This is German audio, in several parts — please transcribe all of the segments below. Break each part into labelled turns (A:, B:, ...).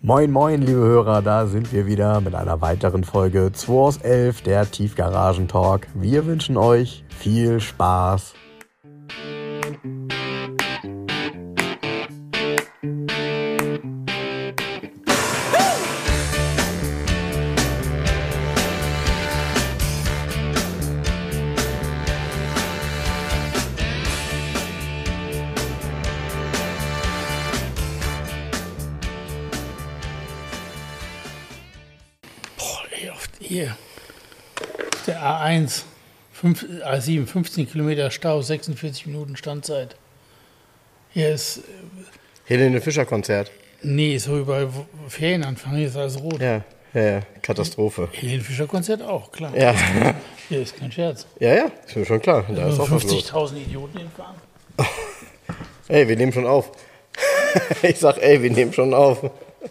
A: Moin moin liebe Hörer, da sind wir wieder mit einer weiteren Folge 2 aus 11, der Tiefgaragen-Talk. Wir wünschen euch viel Spaß.
B: Hier, der A1, A7, 15 Kilometer Stau, 46 Minuten Standzeit. Hier ist...
C: Helene Fischer Konzert.
B: Nee, so überall Ferienanfang, hier ist alles rot.
C: Ja, Katastrophe.
B: Helene Fischer Konzert auch, klar.
C: Ja.
B: Hier ist kein Scherz.
C: Ja, ist mir schon klar. Da ist auch was los.
B: 50.000 Idioten hinfahren.
C: Ey, wir nehmen schon auf. Ich sag, wir nehmen schon auf.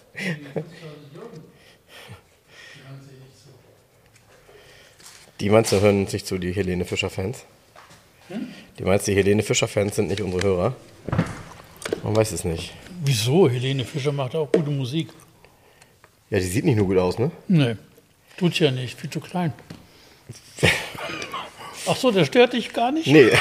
C: Die meinst du, hören sich zu, die Helene Fischer-Fans? Die meinst du, die Helene Fischer-Fans sind nicht unsere Hörer? Man weiß es nicht.
B: Wieso? Helene Fischer macht auch gute Musik.
C: Ja, die sieht nicht nur gut aus, ne?
B: Nee, tut ja nicht, viel zu klein. Ach so, der stört dich gar nicht?
C: Nee.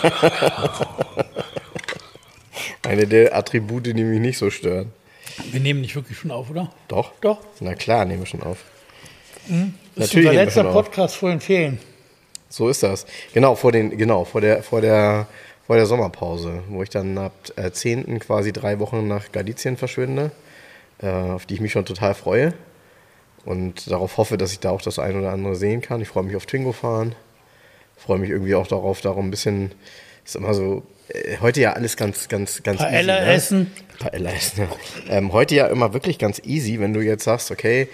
C: Eine der Attribute, die mich nicht so stören.
B: Wir nehmen nicht wirklich schon auf, oder?
C: Doch?
B: Doch.
C: Na klar, nehmen wir schon auf.
B: Das ist unser letzter Podcast vor den Ferien.
C: So ist das. Genau, vor der Sommerpause, wo ich dann ab 10. quasi 3 Wochen nach Galizien verschwinde, auf die ich mich schon total freue und darauf hoffe, dass ich da auch das ein oder andere sehen kann. Ich freue mich auf Twingo fahren, freue mich irgendwie auch darum ein bisschen, ist immer so, heute ja alles ganz
B: Paella
C: easy.
B: Essen.
C: Paella essen. Heute ja immer wirklich ganz easy, wenn du jetzt sagst, okay,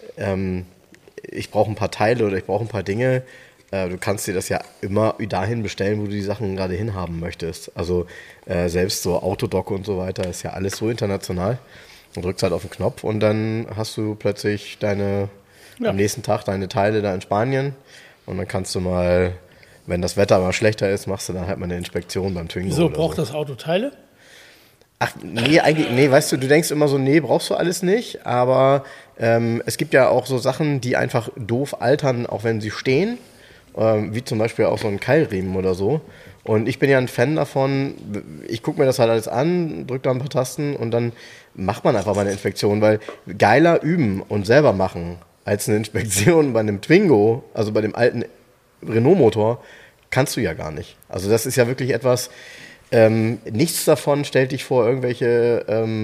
C: ich brauche ein paar Teile oder ich brauche ein paar Dinge. Du kannst dir das ja immer dahin bestellen, wo du die Sachen gerade hinhaben möchtest. Also selbst so Autodoc und so weiter ist ja alles so international. Du drückst halt auf den Knopf und dann hast du plötzlich am nächsten Tag deine Teile da in Spanien. Und dann kannst du mal, wenn das Wetter mal schlechter ist, machst du dann halt mal eine Inspektion beim Twingo.
B: Wieso, braucht das Auto Teile?
C: Ach, nee, eigentlich, weißt du denkst immer so, nee, brauchst du alles nicht, aber es gibt ja auch so Sachen, die einfach doof altern, auch wenn sie stehen, wie zum Beispiel auch so ein Keilriemen oder so. Und ich bin ja ein Fan davon, ich gucke mir das halt alles an, drücke da ein paar Tasten und dann macht man einfach mal eine Inspektion, weil geiler üben und selber machen als eine Inspektion bei einem Twingo, also bei dem alten Renault-Motor, kannst du ja gar nicht. Also das ist ja wirklich etwas... nichts davon stellt dich vor irgendwelche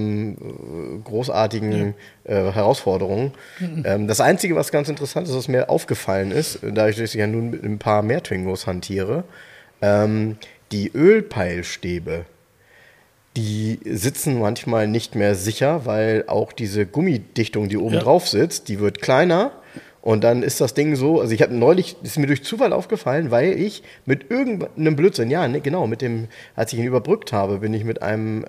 C: großartigen Herausforderungen. Das Einzige, was ganz interessant ist, was mir aufgefallen ist, dadurch, dass ich ja nun mit ein paar mehr Twingos hantiere, die Ölpeilstäbe, die sitzen manchmal nicht mehr sicher, weil auch diese Gummidichtung, die oben drauf sitzt, die wird kleiner. Und dann ist das Ding so, also ich habe neulich, ist mir durch Zufall aufgefallen, weil ich mit irgendeinem Blödsinn, als ich ihn überbrückt habe, bin ich mit einem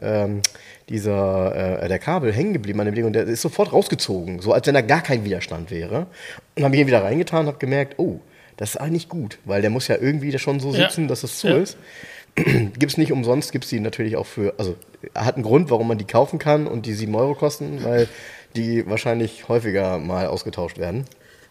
C: der Kabel hängen geblieben an dem Ding und der ist sofort rausgezogen, so als wenn da gar kein Widerstand wäre. Und dann habe ich ihn wieder reingetan und habe gemerkt, oh, das ist eigentlich gut, weil der muss ja irgendwie da schon so sitzen, dass es zu ist. Gibt's nicht umsonst, gibt's die natürlich auch hat einen Grund, warum man die kaufen kann und die 7 Euro kosten, weil die wahrscheinlich häufiger mal ausgetauscht werden.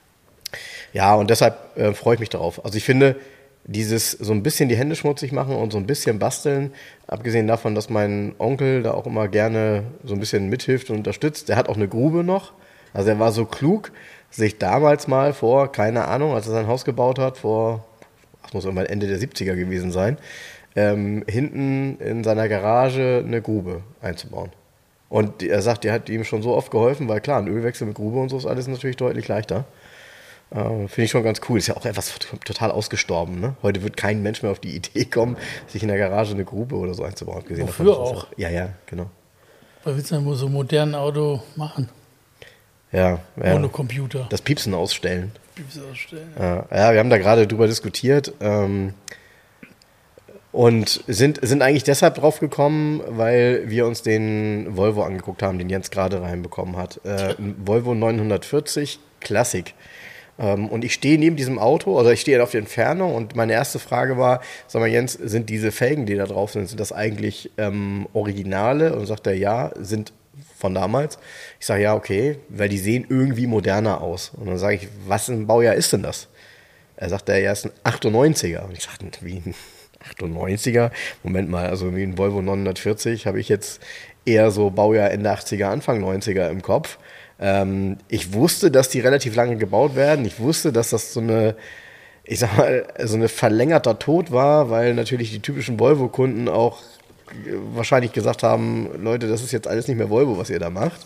C: Ja, und deshalb freue ich mich darauf. Also ich finde, dieses so ein bisschen die Hände schmutzig machen und so ein bisschen basteln, abgesehen davon, dass mein Onkel da auch immer gerne so ein bisschen mithilft und unterstützt, der hat auch eine Grube noch. Also er war so klug, sich damals mal vor, keine Ahnung, als er sein Haus gebaut hat, das muss irgendwann Ende der 70er gewesen sein, hinten in seiner Garage eine Grube einzubauen. Und er sagt, die hat ihm schon so oft geholfen, weil klar, ein Ölwechsel mit Grube und so ist alles natürlich deutlich leichter. Finde ich schon ganz cool. Ist ja auch etwas total ausgestorben. Ne? Heute wird kein Mensch mehr auf die Idee kommen, sich in der Garage eine Grube oder so einzubauen.
B: Wofür auch?
C: Ja, genau.
B: Was willst du denn wohl so ein modernes Auto machen?
C: Ja.
B: Ohne Computer.
C: Das Piepsen ausstellen.
B: Ja.
C: Ja, wir haben da gerade drüber diskutiert und sind eigentlich deshalb drauf gekommen, weil wir uns den Volvo angeguckt haben, den Jens gerade reinbekommen hat. Ein Volvo 940 Classic. Und ich stehe neben diesem Auto, also ich stehe auf der Entfernung und meine erste Frage war, sag mal Jens, sind diese Felgen, die da drauf sind das eigentlich Originale? Und sagt er, ja, sind von damals. Ich sage, ja, okay, weil die sehen irgendwie moderner aus. Und dann sage ich, was ein Baujahr ist denn das? Er sagt, er ist ein 98er. Und ich sagte, wie ein 98er? Moment mal, also wie ein Volvo 940 habe ich jetzt eher so Baujahr Ende 80er, Anfang 90er im Kopf. Ich wusste, dass die relativ lange gebaut werden. Ich wusste, dass das so eine, ich sag mal, so eine verlängerter Tod war, weil natürlich die typischen Volvo-Kunden auch wahrscheinlich gesagt haben, Leute, das ist jetzt alles nicht mehr Volvo, was ihr da macht.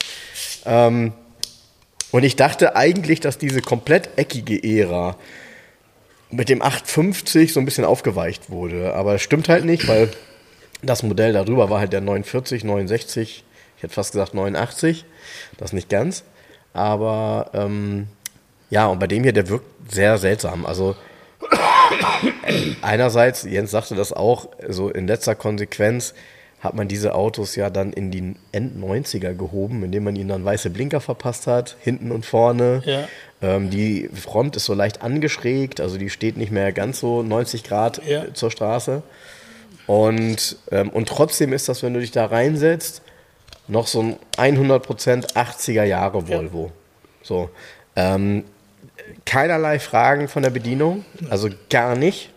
C: Und ich dachte eigentlich, dass diese komplett eckige Ära mit dem 850 so ein bisschen aufgeweicht wurde. Aber es stimmt halt nicht, weil das Modell darüber war halt der 49, 69, ich hätte fast gesagt 89, das nicht ganz. Aber ja, und bei dem hier, der wirkt sehr seltsam. Also einerseits, Jens sagte das auch, so in letzter Konsequenz hat man diese Autos ja dann in die End-90er gehoben, indem man ihnen dann weiße Blinker verpasst hat, hinten und vorne. Ja. Die Front ist so leicht angeschrägt, also die steht nicht mehr ganz so 90 Grad zur Straße. Und trotzdem ist das, wenn du dich da reinsetzt, noch so ein 100% 80er Jahre Volvo. Ja. So. Keinerlei Fragen von der Bedienung, also gar nicht.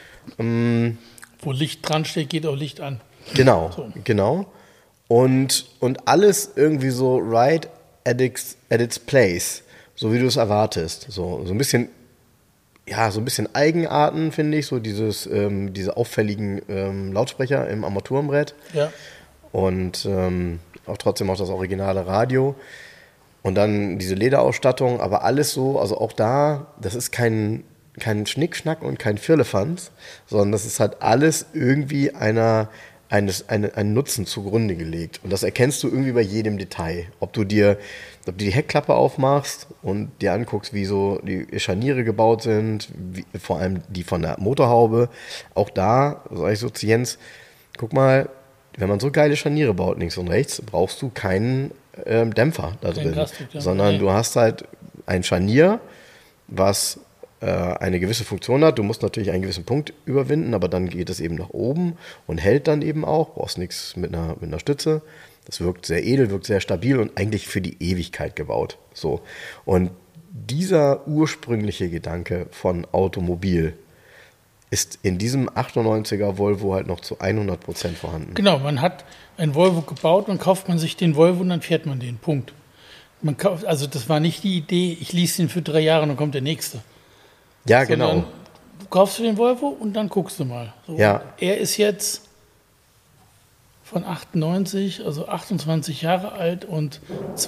B: Wo Licht dran steht, geht auch Licht an.
C: Genau, so. Genau. Und alles irgendwie so right at its place, so wie du es erwartest. So ein bisschen, ja, so ein bisschen Eigenarten, finde ich, so diese auffälligen Lautsprecher im Armaturenbrett. Ja. Und auch trotzdem auch das originale Radio. Und dann diese Lederausstattung, aber alles so, also auch da, das ist kein Schnickschnack und kein Firlefanz, sondern das ist halt alles irgendwie einen Nutzen zugrunde gelegt. Und das erkennst du irgendwie bei jedem Detail. Ob du die Heckklappe aufmachst und dir anguckst, wie so die Scharniere gebaut sind, vor allem die von der Motorhaube. Auch da, sag ich so zu Jens, guck mal, wenn man so geile Scharniere baut, links und rechts, brauchst du keinen Dämpfer da drin, sondern du hast halt ein Scharnier, was eine gewisse Funktion hat. Du musst natürlich einen gewissen Punkt überwinden, aber dann geht es eben nach oben und hält dann eben auch. Brauchst nichts mit einer Stütze. Das wirkt sehr edel, wirkt sehr stabil und eigentlich für die Ewigkeit gebaut. So. Und dieser ursprüngliche Gedanke von Automobil ist in diesem 98er Volvo halt noch zu 100% vorhanden.
B: Genau, man hat ein Volvo gebaut, dann kauft man sich den Volvo und dann fährt man den, Punkt. Also das war nicht die Idee, ich lease den für 3 Jahre und dann kommt der nächste.
C: Ja, genau.
B: Du kaufst du den Volvo und dann guckst du mal. So, ja. Er ist jetzt von 98, also 28 Jahre alt und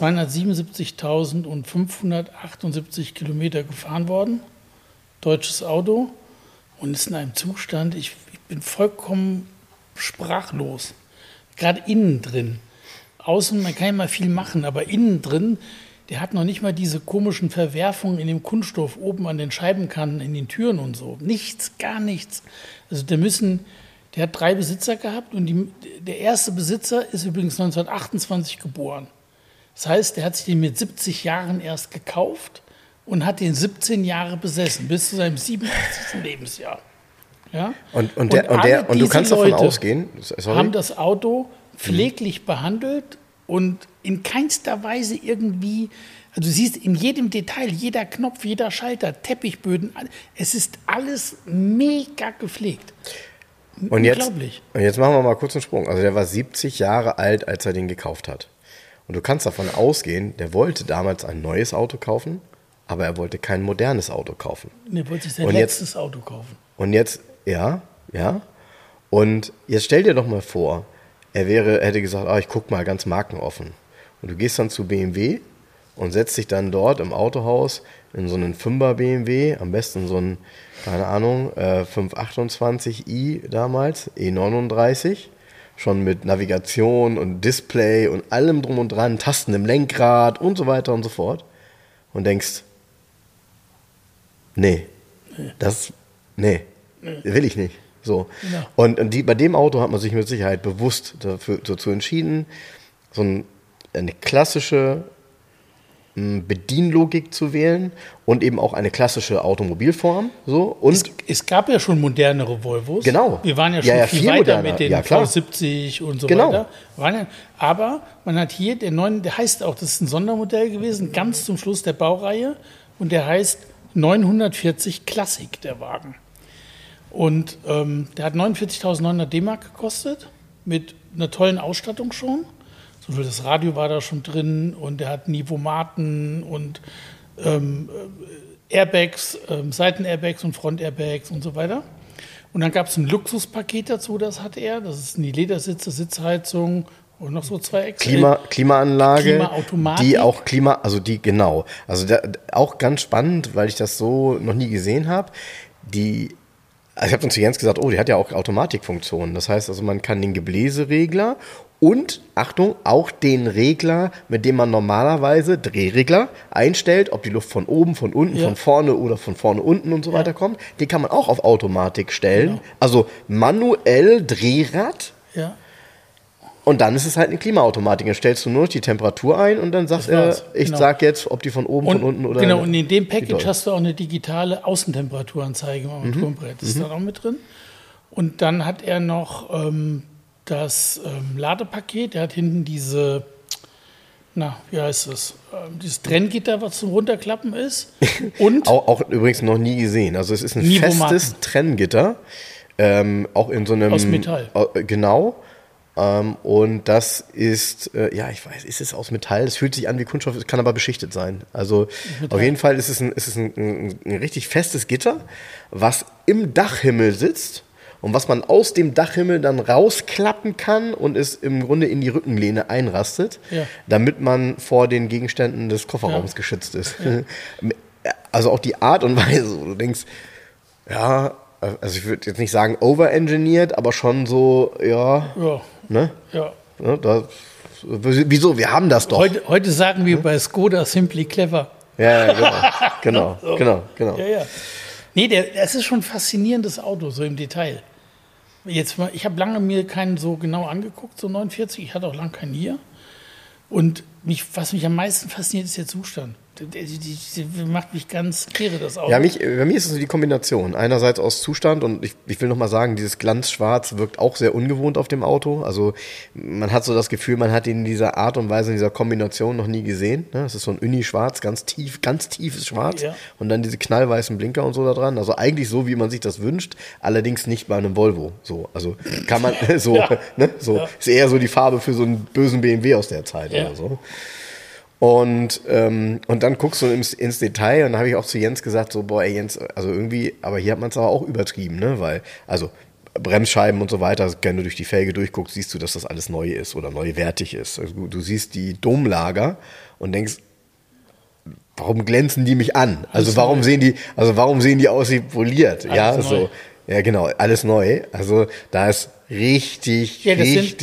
B: 277.578 Kilometer gefahren worden. Deutsches Auto. Und ist in einem Zustand, ich bin vollkommen sprachlos. Gerade innen drin. Außen, man kann ja mal viel machen, aber innen drin, der hat noch nicht mal diese komischen Verwerfungen in dem Kunststoff oben an den Scheibenkanten, in den Türen und so. Nichts, gar nichts. Also der hat 3 Besitzer gehabt und der erste Besitzer ist übrigens 1928 geboren. Das heißt, der hat sich den mit 70 Jahren erst gekauft und hat den 17 Jahre besessen, bis zu seinem 87. Lebensjahr. Ja?
C: Und du kannst davon ausgehen,
B: haben das Auto pfleglich behandelt und in keinster Weise irgendwie, also du siehst in jedem Detail, jeder Knopf, jeder Schalter, Teppichböden, es ist alles mega gepflegt.
C: Unglaublich. Und jetzt machen wir mal kurz einen Sprung. Also der war 70 Jahre alt, als er den gekauft hat. Und du kannst davon ausgehen, der wollte damals ein neues Auto kaufen, aber er wollte kein modernes Auto kaufen.
B: Er wollte sich sein letztes Auto kaufen.
C: Und jetzt, ja. Und jetzt stell dir doch mal vor, er hätte gesagt, ich guck mal ganz markenoffen. Und du gehst dann zu BMW und setzt dich dann dort im Autohaus in so einen 5er BMW, am besten so einen, keine Ahnung, 528i damals, E39, schon mit Navigation und Display und allem drum und dran, Tasten im Lenkrad und so weiter und so fort. Und denkst, nee, will ich nicht. So. Ja. Und bei dem Auto hat man sich mit Sicherheit bewusst dazu entschieden, eine klassische Bedienlogik zu wählen und eben auch eine klassische Automobilform. So. Und
B: es gab ja schon modernere Volvos.
C: Genau.
B: Wir waren ja schon viel weiter
C: moderner.
B: mit den
C: Ja, klar.
B: V70 und so
C: Genau.
B: weiter. Aber man hat hier den neuen, der heißt auch, das ist ein Sondermodell gewesen, ganz zum Schluss der Baureihe. Und der heißt 940 Classic, der Wagen. Und der hat 49.900 D-Mark gekostet, mit einer tollen Ausstattung schon. So viel das Radio war da schon drin und der hat Nivomaten und Airbags, Seitenairbags und Frontairbags und so weiter. Und dann gab es ein Luxuspaket dazu, das hat er. Das ist die Ledersitze, Sitzheizung und noch so 2 extra.
C: Klimaanlage,
B: Klimaautomatik.
C: die auch genau. Also auch ganz spannend, weil ich das so noch nie gesehen habe. Also ich habe dann zu Jens gesagt, die hat ja auch Automatikfunktionen. Das heißt also, man kann den Gebläseregler und, Achtung, auch den Regler, mit dem man normalerweise, Drehregler, einstellt, ob die Luft von oben, von unten, von vorne oder von vorne unten und so weiter kommt. Den kann man auch auf Automatik stellen. Genau. Also manuell Drehrad.
B: Ja.
C: Und dann ist es halt eine Klimaautomatik. Dann stellst du nur die Temperatur ein und dann sagt er, sag jetzt, ob die von oben, von unten oder...
B: Genau, und in dem Package hast du auch eine digitale Außentemperaturanzeige im Armaturenbrett. Das ist dann auch mit drin. Und dann hat er noch das Ladepaket. Der hat hinten diese, wie heißt das? Dieses Trenngitter, was zum Runterklappen ist. Und
C: auch übrigens noch nie gesehen. Also es ist ein festes Trenngitter. Auch in so einem...
B: Aus Metall.
C: Genau. Und das ist, ich weiß, ist es aus Metall? Es fühlt sich an wie Kunststoff, es kann aber beschichtet sein. Also auf jeden Fall ist es ein richtig festes Gitter, was im Dachhimmel sitzt und was man aus dem Dachhimmel dann rausklappen kann und es im Grunde in die Rückenlehne einrastet, damit man vor den Gegenständen des Kofferraums geschützt ist. Ja. Also auch die Art und Weise, wo du denkst, also ich würde jetzt nicht sagen overengineert, aber schon so, ne?
B: Ja.
C: Wieso? Wir haben das doch.
B: Heute sagen wir bei Skoda simply clever.
C: Ja, genau.
B: Ja. Nee, das ist schon ein faszinierendes Auto, so im Detail. Ich habe lange mir keinen so genau angeguckt, so 49. Ich hatte auch lange keinen hier. Und was mich am meisten fasziniert, ist der Zustand. Die macht mich ganz kirre, das Auto.
C: Ja, bei mir ist es so die Kombination. Einerseits aus Zustand und ich will nochmal sagen, dieses Glanzschwarz wirkt auch sehr ungewohnt auf dem Auto. Also man hat so das Gefühl, man hat ihn in dieser Art und Weise, in dieser Kombination noch nie gesehen. Es ist so ein Uni-Schwarz, ganz tiefes Schwarz. Ja. Und dann diese knallweißen Blinker und so da dran. Also eigentlich so, wie man sich das wünscht, allerdings nicht bei einem Volvo. So, also kann man so, ist eher so die Farbe für so einen bösen BMW aus der Zeit oder so. Und dann guckst du ins Detail und dann habe ich auch zu Jens gesagt, so, Jens, also irgendwie, aber hier hat man es aber auch übertrieben, ne, weil, also Bremsscheiben und so weiter, wenn du durch die Felge durchguckst, siehst du, dass das alles neu ist oder neuwertig ist. Also du siehst die Domlager und denkst, warum glänzen die mich an? Also warum sehen die aus wie poliert? Alles neu. Ja, genau, alles neu. Also da ist richtig viel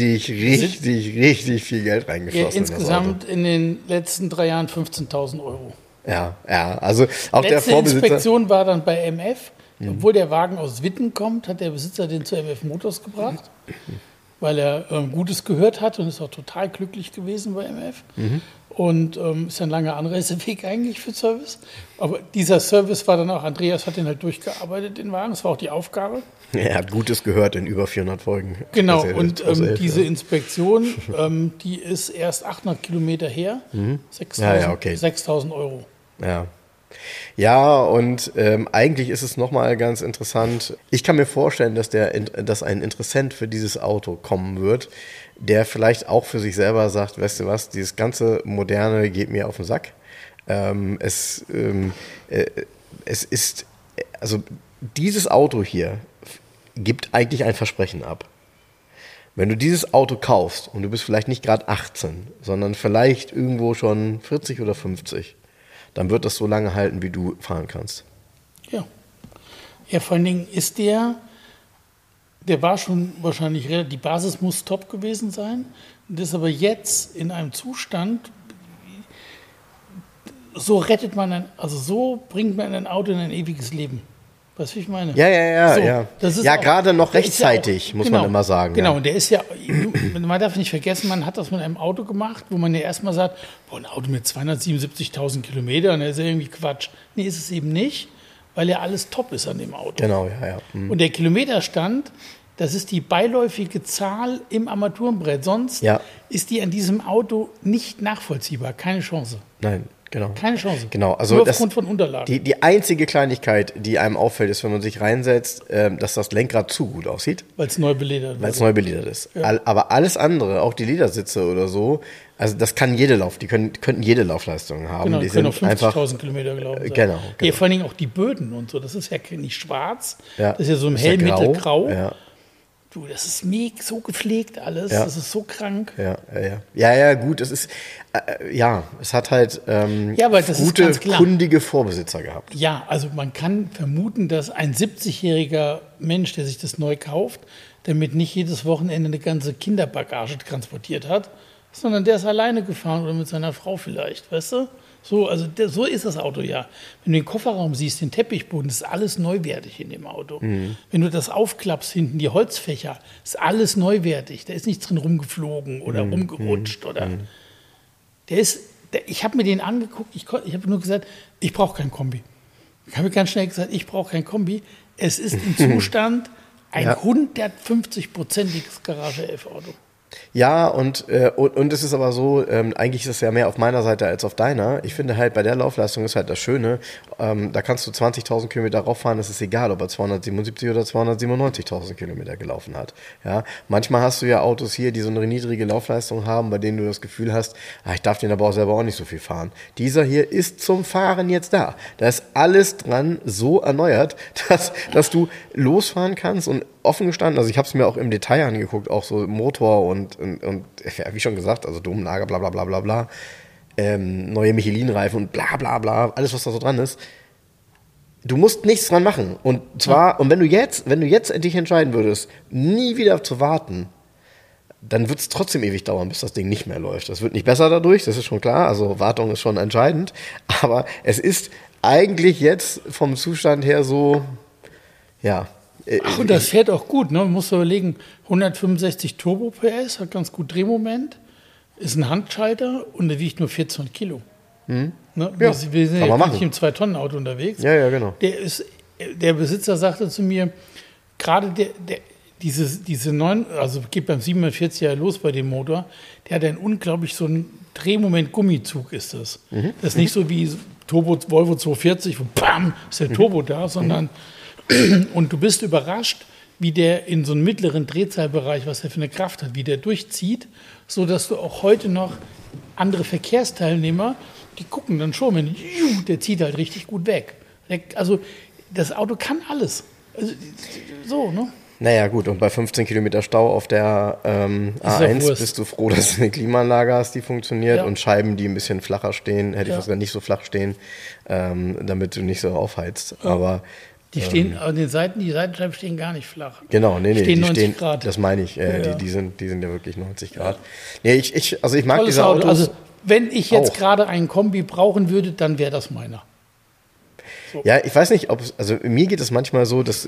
C: Geld reingeflossen.
B: Ja, insgesamt in den letzten 3 Jahren 15.000 Euro.
C: Ja, also auch der Vorbesitzer.
B: Die Inspektion war dann bei MF. Obwohl der Wagen aus Witten kommt, hat der Besitzer den zu MF Motors gebracht, weil er Gutes gehört hat und ist auch total glücklich gewesen bei MF. Und ist ein langer Anreiseweg eigentlich für Service. Aber dieser Service war dann auch, Andreas hat den halt durchgearbeitet, den Wagen. Das war auch die Aufgabe.
C: Ja, er hat Gutes gehört in über 400 Folgen.
B: Genau, und diese Inspektion, die ist erst 800 Kilometer her. 6.000 Euro.
C: Ja, und eigentlich ist es nochmal ganz interessant. Ich kann mir vorstellen, dass ein Interessent für dieses Auto kommen wird, der vielleicht auch für sich selber sagt, weißt du was, dieses ganze Moderne geht mir auf den Sack. Es ist, also dieses Auto hier gibt eigentlich ein Versprechen ab. Wenn du dieses Auto kaufst und du bist vielleicht nicht gerade 18, sondern vielleicht irgendwo schon 40 oder 50, dann wird das so lange halten, wie du fahren kannst.
B: Ja, vor allen Dingen ist der war schon wahrscheinlich, die Basis muss top gewesen sein. Das ist aber jetzt in einem Zustand, so rettet man so bringt man ein Auto in ein ewiges Leben. Weißt du, wie ich meine?
C: Ja.
B: So, das ist
C: Ja,
B: auch-
C: gerade noch
B: der ist ja
C: rechtzeitig,
B: auch-
C: muss man immer sagen.
B: Genau,
C: Ja.
B: und der ist ja, man darf nicht vergessen, man hat das mit einem Auto gemacht, wo man ja erstmal sagt, boah, ein Auto mit 277.000 Kilometern, das ist ja irgendwie Quatsch. Nee, ist es eben nicht, weil ja alles top ist an dem Auto.
C: Genau, ja. Mhm.
B: Und der Kilometerstand, das ist die beiläufige Zahl im Armaturenbrett. Sonst
C: Ja.
B: ist die an diesem Auto nicht nachvollziehbar. Keine Chance.
C: Nein, genau.
B: Keine Chance.
C: Genau, also
B: Nur
C: das-
B: aufgrund von Unterlagen.
C: Die einzige Kleinigkeit, die einem auffällt, ist, wenn man sich reinsetzt, dass das Lenkrad zu gut aussieht,
B: Weil es neu beledert
C: weil es
B: wurde.
C: neu beledert ist. Aber alles andere, auch die Ledersitze oder so, also das kann die könnten jede Laufleistung haben.
B: Genau,
C: die
B: die können auf
C: sind einfach
B: 50.000 Kilometer gelaufen sein.
C: Genau.
B: Ja, vor allen Dingen auch die Böden und so. Das ist ja nicht schwarz.
C: Ja.
B: Das ist ja so im
C: Ist ja
B: hell-mittelgrau.
C: Ja.
B: Du, das ist so gepflegt alles.
C: Ja.
B: Das ist so krank.
C: Ja, gut, es ist, es hat halt
B: Ja, aber das ist
C: gute,
B: ganz klar.
C: kundige Vorbesitzer gehabt.
B: Ja, also man kann vermuten, dass ein 70-jähriger Mensch, der sich das neu kauft, damit nicht jedes Wochenende eine ganze Kinderbagage transportiert hat, sondern der ist alleine gefahren oder mit seiner Frau vielleicht, weißt du? So, also so ist das Auto ja. Wenn du den Kofferraum siehst, den Teppichboden, ist alles neuwertig in dem Auto. Wenn du das aufklappst hinten, die Holzfächer, ist alles neuwertig. Da ist nichts drin rumgeflogen oder rumgerutscht oder. Ich habe mir den angeguckt, ich habe nur gesagt, ich brauche kein Kombi. Ich habe ganz schnell gesagt, ich brauche kein Kombi. Es ist im Zustand ein
C: Ja.
B: 150-prozentiges Garage-11-Auto.
C: Ja, und es ist aber so, eigentlich ist es ja mehr auf meiner Seite als auf deiner. Ich finde halt, bei der Laufleistung ist halt das Schöne, da kannst du 20.000 Kilometer rauffahren, es ist egal, ob er 277 oder 297.000 Kilometer gelaufen hat. Ja, manchmal hast du ja Autos hier, die so eine niedrige Laufleistung haben, bei denen du das Gefühl hast, ich darf den aber auch selber auch nicht so viel fahren. Dieser hier ist zum Fahren jetzt da. Da ist alles dran so erneuert, dass du losfahren kannst und offen gestanden, also ich habe es mir auch im Detail angeguckt, auch so Motor und ja, wie schon gesagt, also Domlager, bla bla bla bla bla, neue Michelin-Reifen und bla bla bla, alles was da so dran ist. Du musst nichts dran machen. Und zwar, und wenn du jetzt dich entscheiden würdest, nie wieder zu warten, dann wird es trotzdem ewig dauern, bis das Ding nicht mehr läuft. Das wird nicht besser dadurch, das ist schon klar, also Wartung ist schon entscheidend, aber es ist eigentlich jetzt vom Zustand her so, ja.
B: Ach, und das fährt auch gut, ne? Man muss überlegen, 165 Turbo PS, hat ganz gut Drehmoment, ist ein Handschalter und der wiegt nur 14 Kilo. Ne?
C: Ja,
B: Wir sind
C: kann man
B: ja
C: machen.
B: nicht im 2-Tonnen-Auto unterwegs.
C: Ja, genau.
B: Der Besitzer sagte zu mir, gerade diese neuen, also geht beim 47er los bei dem Motor, der hat einen unglaublich so einen Drehmoment-Gummizug ist das. Das ist nicht so wie Turbo Volvo 240, wo bam, ist der Turbo da, sondern und du bist überrascht, wie der in so einem mittleren Drehzahlbereich, was der für eine Kraft hat, wie der durchzieht, so dass du auch heute noch andere Verkehrsteilnehmer, die gucken dann schon, wenn der zieht halt richtig gut weg. Also das Auto kann alles. Also, so, ne?
C: Naja, gut, und bei 15 Kilometer Stau auf der A1
B: Wurst.
C: bist du froh, dass du eine Klimaanlage hast, die funktioniert
B: Ja.
C: und Scheiben, die ein bisschen flacher stehen, hätte ich
B: Ja.
C: fast gesagt, nicht so flach stehen, damit du nicht so aufheizt. Aber
B: Die stehen an den Seiten, die Seitenscheiben stehen gar nicht flach.
C: genau, nee,
B: Stehen
C: die
B: 90
C: stehen,
B: Grad.
C: das meine ich,
B: Ja.
C: die sind ja wirklich 90 Grad. Nee, ich mag
B: Tolles
C: diese
B: Auto.
C: Autos.
B: Also wenn ich jetzt
C: auch.
B: gerade einen Kombi brauchen würde, dann wäre das meiner.
C: Ja, ich weiß nicht, also mir geht es manchmal so, dass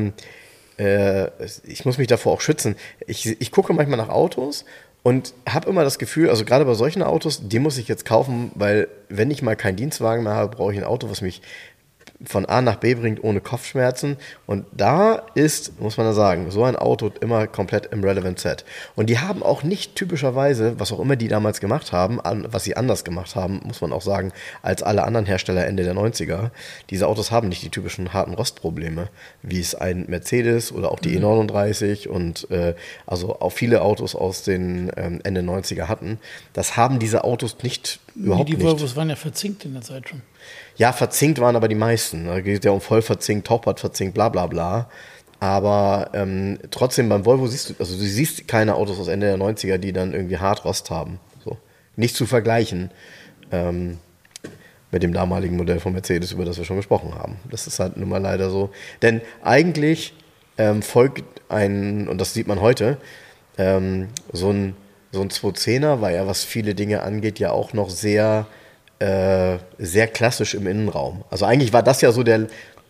C: ich muss mich davor auch schützen. Ich gucke manchmal nach Autos und habe immer das Gefühl, also gerade bei solchen Autos, die muss ich jetzt kaufen, weil wenn ich mal keinen Dienstwagen mehr habe, brauche ich ein Auto, was mich von A nach B bringt ohne Kopfschmerzen. Und da ist, muss man da sagen, so ein Auto immer komplett im Relevant Set. Und die haben auch nicht typischerweise, was auch immer die damals gemacht haben, was sie anders gemacht haben, muss man auch sagen, als alle anderen Hersteller Ende der 90er. Diese Autos haben nicht die typischen harten Rostprobleme, wie es ein Mercedes oder auch die E39 und also auch viele Autos aus den Ende 90er hatten. Das haben diese Autos überhaupt
B: Die
C: nicht.
B: Volvos waren ja verzinkt in der Zeit schon.
C: Ja, verzinkt waren aber die meisten. Da geht es ja um voll verzinkt, Tauchbad verzinkt, bla bla bla. Aber trotzdem beim Volvo siehst du siehst keine Autos aus Ende der 90er, die dann irgendwie Hartrost haben. So. Nicht zu vergleichen mit dem damaligen Modell von Mercedes, über das wir schon gesprochen haben. Das ist halt nun mal leider so. Denn eigentlich folgt und das sieht man heute, so ein 210er war ja, was viele Dinge angeht, ja auch noch sehr klassisch im Innenraum. Also eigentlich war das ja so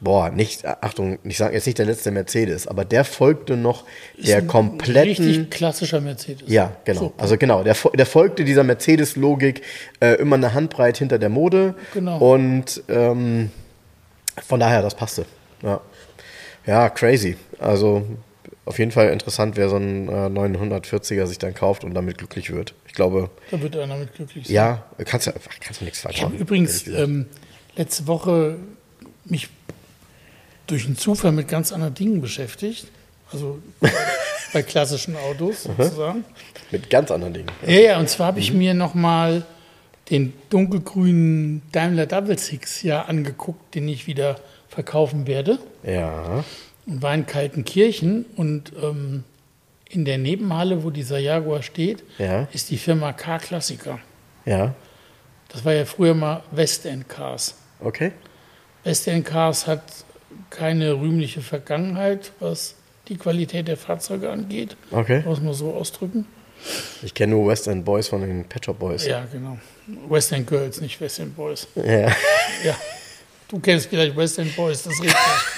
C: Achtung, ich sage jetzt nicht der letzte Mercedes, aber der folgte noch der kompletten...
B: Richtig klassischer Mercedes.
C: Ja, genau.
B: So.
C: Also genau, der folgte dieser Mercedes-Logik immer eine Handbreit hinter der Mode.
B: Genau.
C: Und von daher, das passte. Ja, crazy. Also auf jeden Fall interessant, wer so einen 940er sich dann kauft und damit glücklich wird. Ich glaube...
B: Da wird einer mit glücklich sein.
C: Ja, kannst du nichts falsch
B: Ich habe
C: machen.
B: übrigens letzte Woche mich durch einen Zufall mit ganz anderen Dingen beschäftigt. Also bei klassischen Autos sozusagen.
C: Mit ganz anderen Dingen.
B: Ja, und zwar habe ich mir nochmal den dunkelgrünen Daimler Double Six angeguckt, den ich wieder verkaufen werde.
C: Ja.
B: Und war in Kaltenkirchen und in der Nebenhalle, wo dieser Jaguar steht, ist die Firma Car-Klassiker.
C: Ja.
B: Das war ja früher mal West End Cars.
C: Okay.
B: West End Cars hat keine rühmliche Vergangenheit, was die Qualität der Fahrzeuge angeht.
C: Okay.
B: Muss man so ausdrücken.
C: Ich kenne nur West End Boys von den Pet Shop Boys.
B: Ja, genau. West End Girls, nicht West End Boys.
C: Ja.
B: Ja. Du kennst vielleicht West End Boys, das ist richtig.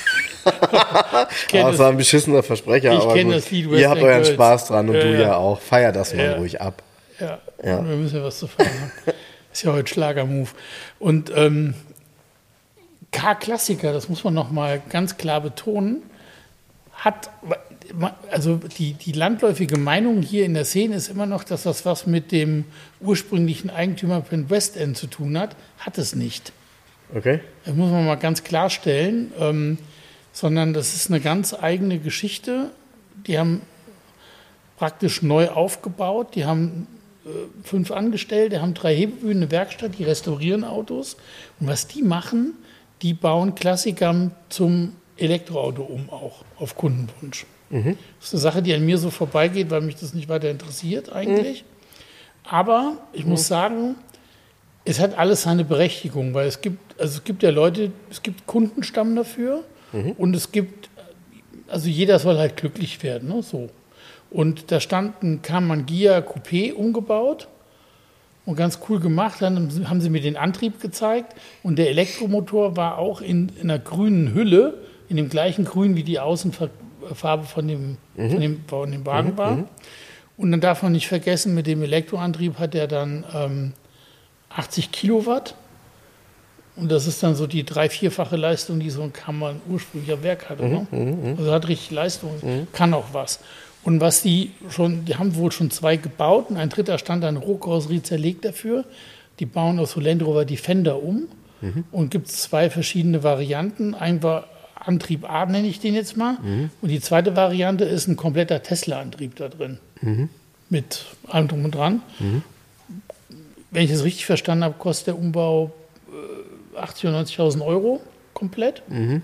C: Das war ein beschissener Versprecher,
B: ich
C: aber
B: kenne
C: gut.
B: das Lied West
C: Ihr habt
B: End
C: euren
B: Girls.
C: Spaß dran und du ja auch. Feier das mal ruhig ab.
B: Ja,
C: Ja.
B: wir müssen ja was zu feiern haben. Ist ja heute Schlagermove. Und Car-Klassiker, das muss man noch mal ganz klar betonen, hat, also die landläufige Meinung hier in der Szene ist immer noch, dass das was mit dem ursprünglichen Eigentümer von West End zu tun hat. Hat es nicht.
C: Okay.
B: Das muss man mal ganz klarstellen. Sondern das ist eine ganz eigene Geschichte. Die haben praktisch neu aufgebaut. Die haben 5 Angestellte, haben 3 Hebebühnen, eine Werkstatt, die restaurieren Autos. Und was die machen, die bauen Klassiker zum Elektroauto um, auch auf Kundenwunsch. Das ist eine Sache, die an mir so vorbeigeht, weil mich das nicht weiter interessiert eigentlich. Aber ich muss sagen, es hat alles seine Berechtigung, weil es gibt ja Leute, es gibt Kundenstamm dafür und es gibt, also jeder soll halt glücklich werden, ne, so. Und da stand ein Karmann Ghia Coupé umgebaut und ganz cool gemacht. Dann haben sie mir den Antrieb gezeigt und der Elektromotor war auch in einer grünen Hülle, in dem gleichen Grün wie die Außenfarbe von dem Wagen war. Und dann darf man nicht vergessen, mit dem Elektroantrieb hat er dann 80 Kilowatt. Und das ist dann so die 3-4-fache Leistung, die so ein Karmann ursprünglicher Werk hatte. Ne? Also hat richtig Leistung, kann auch was. Und die haben wohl schon 2 gebaut und ein dritter stand dann Rohkarosserie zerlegt dafür. Die bauen aus so Land Rover Defender um und gibt es 2 verschiedene Varianten. Ein war Antrieb A, nenne ich den jetzt mal. Und die zweite Variante ist ein kompletter Tesla-Antrieb da drin. Mit allem drum und dran. Wenn ich es richtig verstanden habe, kostet der Umbau 80.000 oder 90.000 Euro komplett.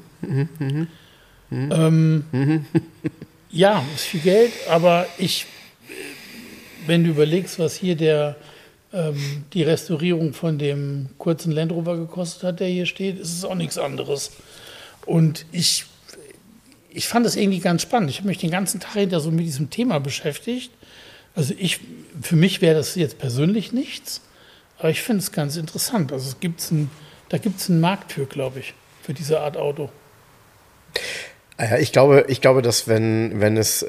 B: Ja, ist viel Geld, aber wenn du überlegst, was hier die Restaurierung von dem kurzen Land Rover gekostet hat, der hier steht, ist es auch nichts anderes. Und ich fand das irgendwie ganz spannend. Ich habe mich den ganzen Tag hinter so mit diesem Thema beschäftigt. Also für mich wäre das jetzt persönlich nichts, aber ich finde es ganz interessant. Also da gibt es einen Markt für, glaube ich, für diese Art Auto.
C: Ja, ich glaube, dass wenn es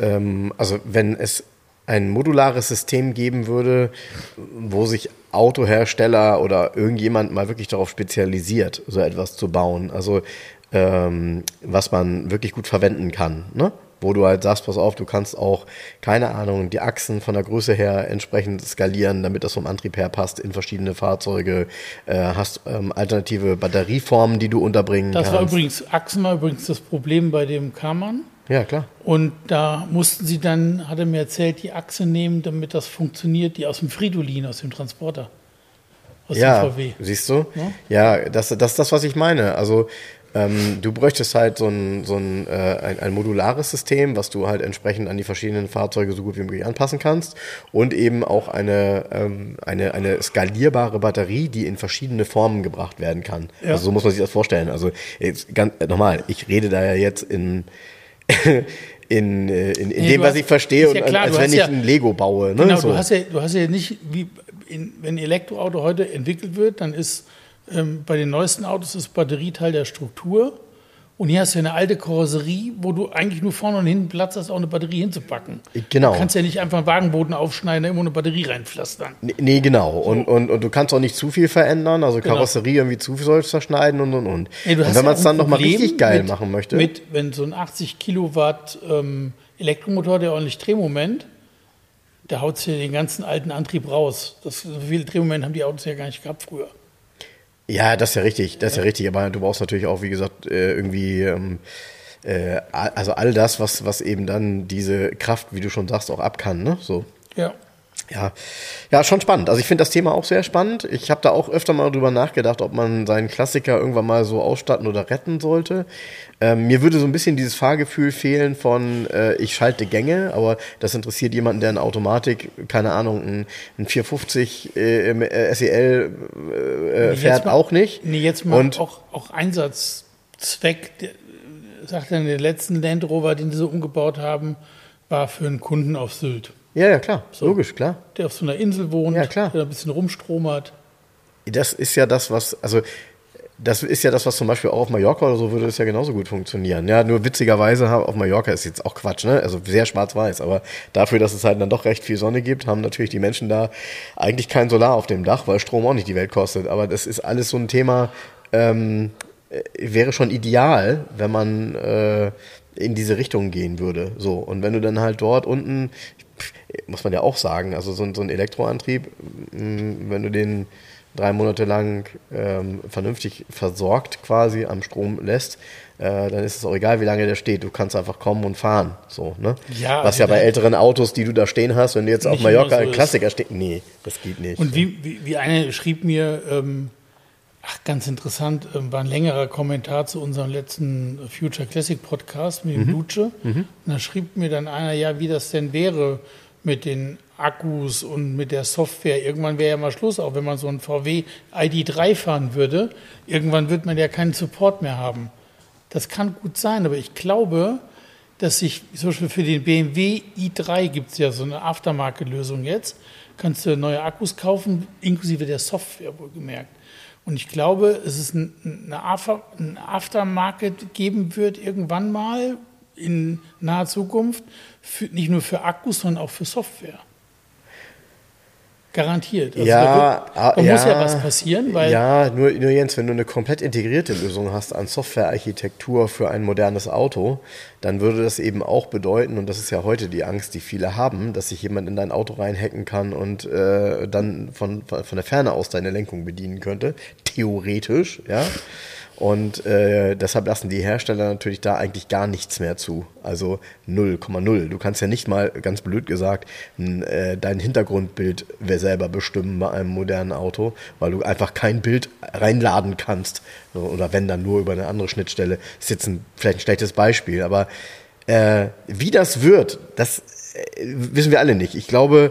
C: ein modulares System geben würde, wo sich Autohersteller oder irgendjemand mal wirklich darauf spezialisiert, so etwas zu bauen, also was man wirklich gut verwenden kann, ne? Wo du halt sagst, pass auf, du kannst auch, keine Ahnung, die Achsen von der Größe her entsprechend skalieren, damit das vom Antrieb her passt in verschiedene Fahrzeuge, hast alternative Batterieformen, die du unterbringen kannst.
B: Achsen war übrigens das Problem bei dem Karmann.
C: Ja, klar.
B: Und da mussten sie dann, hat er mir erzählt, die Achse nehmen, damit das funktioniert, die aus dem Fridolin, aus dem Transporter. Aus dem VW.
C: Siehst du? Ja, das ist das, was ich meine. Also du bräuchtest halt ein modulares System, was du halt entsprechend an die verschiedenen Fahrzeuge so gut wie möglich anpassen kannst und eben auch eine skalierbare Batterie, die in verschiedene Formen gebracht werden kann. Ja. Also so muss man sich das vorstellen. Also jetzt nochmal, ich rede da ja jetzt in dem, was ich verstehe, und klar, als wenn ich ein Lego baue. Ne?
B: Genau,
C: so.
B: du hast ja nicht, wenn ein Elektroauto heute entwickelt wird, dann ist bei den neuesten Autos ist Batterie Teil der Struktur Und hier hast du eine alte Karosserie, wo du eigentlich nur vorne und hinten Platz hast, auch eine Batterie hinzupacken.
C: Genau.
B: Du kannst ja nicht einfach einen Wagenboden aufschneiden, da immer eine Batterie reinpflastern.
C: Nee, genau. Und du kannst auch nicht zu viel verändern, also Karosserie irgendwie zu viel sollst zerschneiden und.
B: Nee,
C: und wenn man es dann nochmal richtig geil machen möchte.
B: Wenn so ein 80 Kilowatt Elektromotor, der ordentlich Drehmoment, da haut es ja den ganzen alten Antrieb raus. So viel Drehmoment haben die Autos ja gar nicht gehabt früher.
C: Ja, das ist ja richtig, aber du brauchst natürlich auch, wie gesagt, irgendwie, also all das, was eben dann diese Kraft, wie du schon sagst, auch ab kann, ne? So.
B: Ja.
C: Ja, schon spannend. Also ich finde das Thema auch sehr spannend. Ich habe da auch öfter mal drüber nachgedacht, ob man seinen Klassiker irgendwann mal so ausstatten oder retten sollte. Mir würde so ein bisschen dieses Fahrgefühl fehlen von ich schalte Gänge, aber das interessiert jemanden, der in Automatik, keine Ahnung, ein 450 SEL fährt auch nicht.
B: Nee, jetzt mal auch Einsatzzweck, sagt er, der letzten Land Rover, den sie so umgebaut haben, war für einen Kunden auf Sylt.
C: Ja, klar, so. Logisch, klar.
B: Der auf so einer Insel wohnt,
C: ja, klar.
B: Der ein bisschen rumstromert.
C: Das ist ja das, was zum Beispiel auch auf Mallorca oder so würde das ja genauso gut funktionieren. Ja, nur witzigerweise auf Mallorca ist jetzt auch Quatsch, ne? Also sehr schwarz-weiß, aber dafür, dass es halt dann doch recht viel Sonne gibt, haben natürlich die Menschen da eigentlich kein Solar auf dem Dach, weil Strom auch nicht die Welt kostet. Aber das ist alles so ein Thema, wäre schon ideal, wenn man in diese Richtung gehen würde. So. Und wenn du dann halt dort unten, muss man ja auch sagen, also so ein Elektroantrieb, wenn du den 3 Monate lang vernünftig versorgt quasi am Strom lässt, dann ist es auch egal, wie lange der steht. Du kannst einfach kommen und fahren. So, ne?
B: Ja,
C: was ja bei älteren Autos, die du da stehen hast, wenn du jetzt auf Mallorca ein Klassiker steht, nee, das geht nicht.
B: Und wie eine schrieb mir, ganz interessant, war ein längerer Kommentar zu unserem letzten Future Classic Podcast mit dem Luce. Und da schrieb mir dann einer, ja, wie das denn wäre mit den Akkus und mit der Software. Irgendwann wäre ja mal Schluss, auch wenn man so ein VW ID.3 fahren würde. Irgendwann wird man ja keinen Support mehr haben. Das kann gut sein, aber ich glaube, dass sich, zum Beispiel für den BMW i3 gibt es ja so eine Aftermarket-Lösung jetzt, kannst du neue Akkus kaufen, inklusive der Software wohlgemerkt. Und ich glaube, es ist ein Aftermarket geben wird irgendwann mal in naher Zukunft, nicht nur für Akkus, sondern auch für Software. Garantiert. Also da muss ja was passieren. Weil
C: nur Jens, wenn du eine komplett integrierte Lösung hast an Softwarearchitektur für ein modernes Auto, dann würde das eben auch bedeuten, und das ist ja heute die Angst, die viele haben, dass sich jemand in dein Auto reinhacken kann und dann von der Ferne aus deine Lenkung bedienen könnte. Theoretisch, ja. Und deshalb lassen die Hersteller natürlich da eigentlich gar nichts mehr zu. Also 0,0. Du kannst ja nicht mal, ganz blöd gesagt, dein Hintergrundbild selber bestimmen bei einem modernen Auto, weil du einfach kein Bild reinladen kannst. Oder wenn, dann nur über eine andere Schnittstelle. Das ist jetzt vielleicht ein schlechtes Beispiel, aber wie das wird, das wissen wir alle nicht. Ich glaube,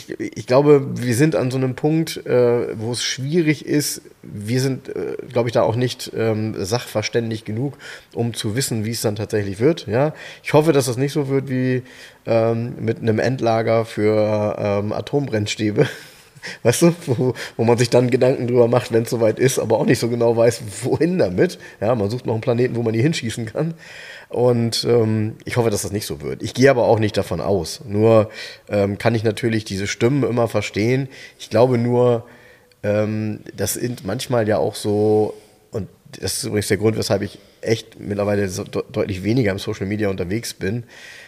C: wir sind an so einem Punkt, wo es schwierig ist. Wir sind, glaube ich, da auch nicht sachverständig genug, um zu wissen, wie es dann tatsächlich wird. Ja? Ich hoffe, dass das nicht so wird wie mit einem Endlager für Atombrennstäbe. Weißt du, wo man sich dann Gedanken drüber macht, wenn es soweit ist, aber auch nicht so genau weiß, wohin damit. Ja, man sucht noch einen Planeten, wo man die hinschießen kann. Und ich hoffe, dass das nicht so wird. Ich gehe aber auch nicht davon aus. Nur kann ich natürlich diese Stimmen immer verstehen. Ich glaube nur, das sind manchmal ja auch so, und das ist übrigens der Grund, weshalb ich echt mittlerweile so deutlich weniger im Social Media unterwegs bin.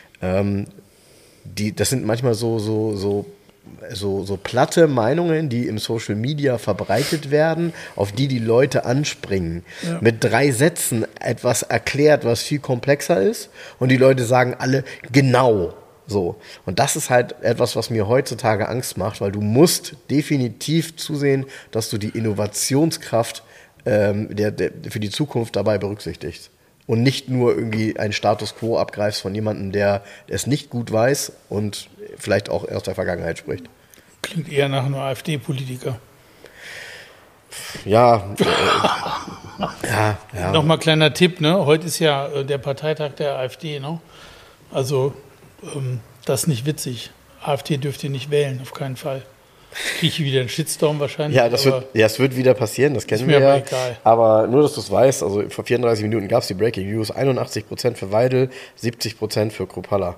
C: Das sind manchmal so platte Meinungen, die im Social Media verbreitet werden, auf die Leute anspringen. Ja. Mit 3 Sätzen etwas erklärt, was viel komplexer ist, und die Leute sagen alle genau so. Und das ist halt etwas, was mir heutzutage Angst macht, weil du musst definitiv zusehen, dass du die Innovationskraft für die Zukunft dabei berücksichtigst. Und nicht nur irgendwie einen Status quo abgreifst von jemandem, der es nicht gut weiß und vielleicht auch aus der Vergangenheit spricht.
B: Klingt eher nach einem AfD-Politiker.
C: Ja.
B: Nochmal kleiner Tipp, ne? Heute ist ja der Parteitag der AfD, ne? Also das ist nicht witzig. AfD dürft ihr nicht wählen, auf keinen Fall. Kriege ich wieder einen Shitstorm wahrscheinlich.
C: Ja, es wird wieder passieren, das kennen wir
B: mir
C: ja.
B: aber egal.
C: Aber nur, dass du es weißt, also vor 34 Minuten gab es die Breaking News, 81% für Weidel, 70% für Kruppalla.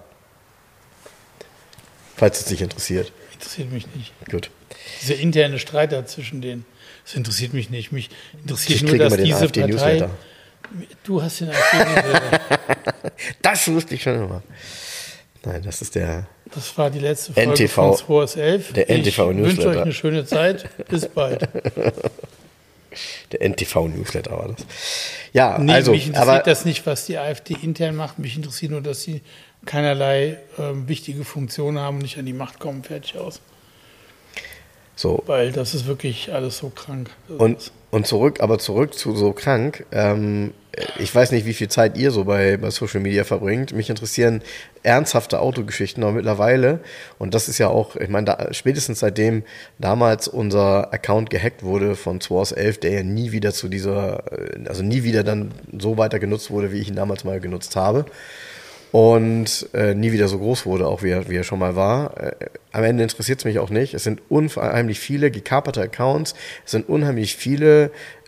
C: Falls es dich interessiert.
B: Interessiert mich nicht.
C: Gut.
B: Dieser interne Streit da zwischen denen, das interessiert mich nicht. Mich interessiert
C: Ich
B: nur,
C: kriege
B: dass
C: immer den
B: diese Partei...
C: AfD-Newsletter.
B: Du hast den AfD-Newsletter.
C: Das wusste ich schon immer. Nein, das ist der...
B: Das war die letzte Folge
C: NTV,
B: von 2.11.
C: der NTV-Newsletter.
B: Ich wünsche euch eine schöne Zeit. Bis bald.
C: Der NTV-Newsletter war das. Ja,
B: Nee,
C: also...
B: mich interessiert
C: aber
B: das nicht, was die AfD intern macht. Mich interessiert nur, dass sie keinerlei wichtige Funktionen haben und nicht an die Macht kommen. Fertig aus.
C: so,
B: Weil das ist wirklich alles so krank.
C: und zurück zu so krank. Ich weiß nicht, wie viel Zeit ihr so bei Social Media verbringt. Mich interessieren ernsthafte Autogeschichten, aber mittlerweile, und das ist ja auch, ich meine, spätestens seitdem damals unser Account gehackt wurde von 2aus11, der ja nie wieder nie wieder dann so weiter genutzt wurde, wie ich ihn damals mal genutzt habe. Und nie wieder so groß wurde, auch wie er schon mal war. Am Ende interessiert es mich auch nicht. Es sind unheimlich viele gekaperte Accounts. Es sind unheimlich viele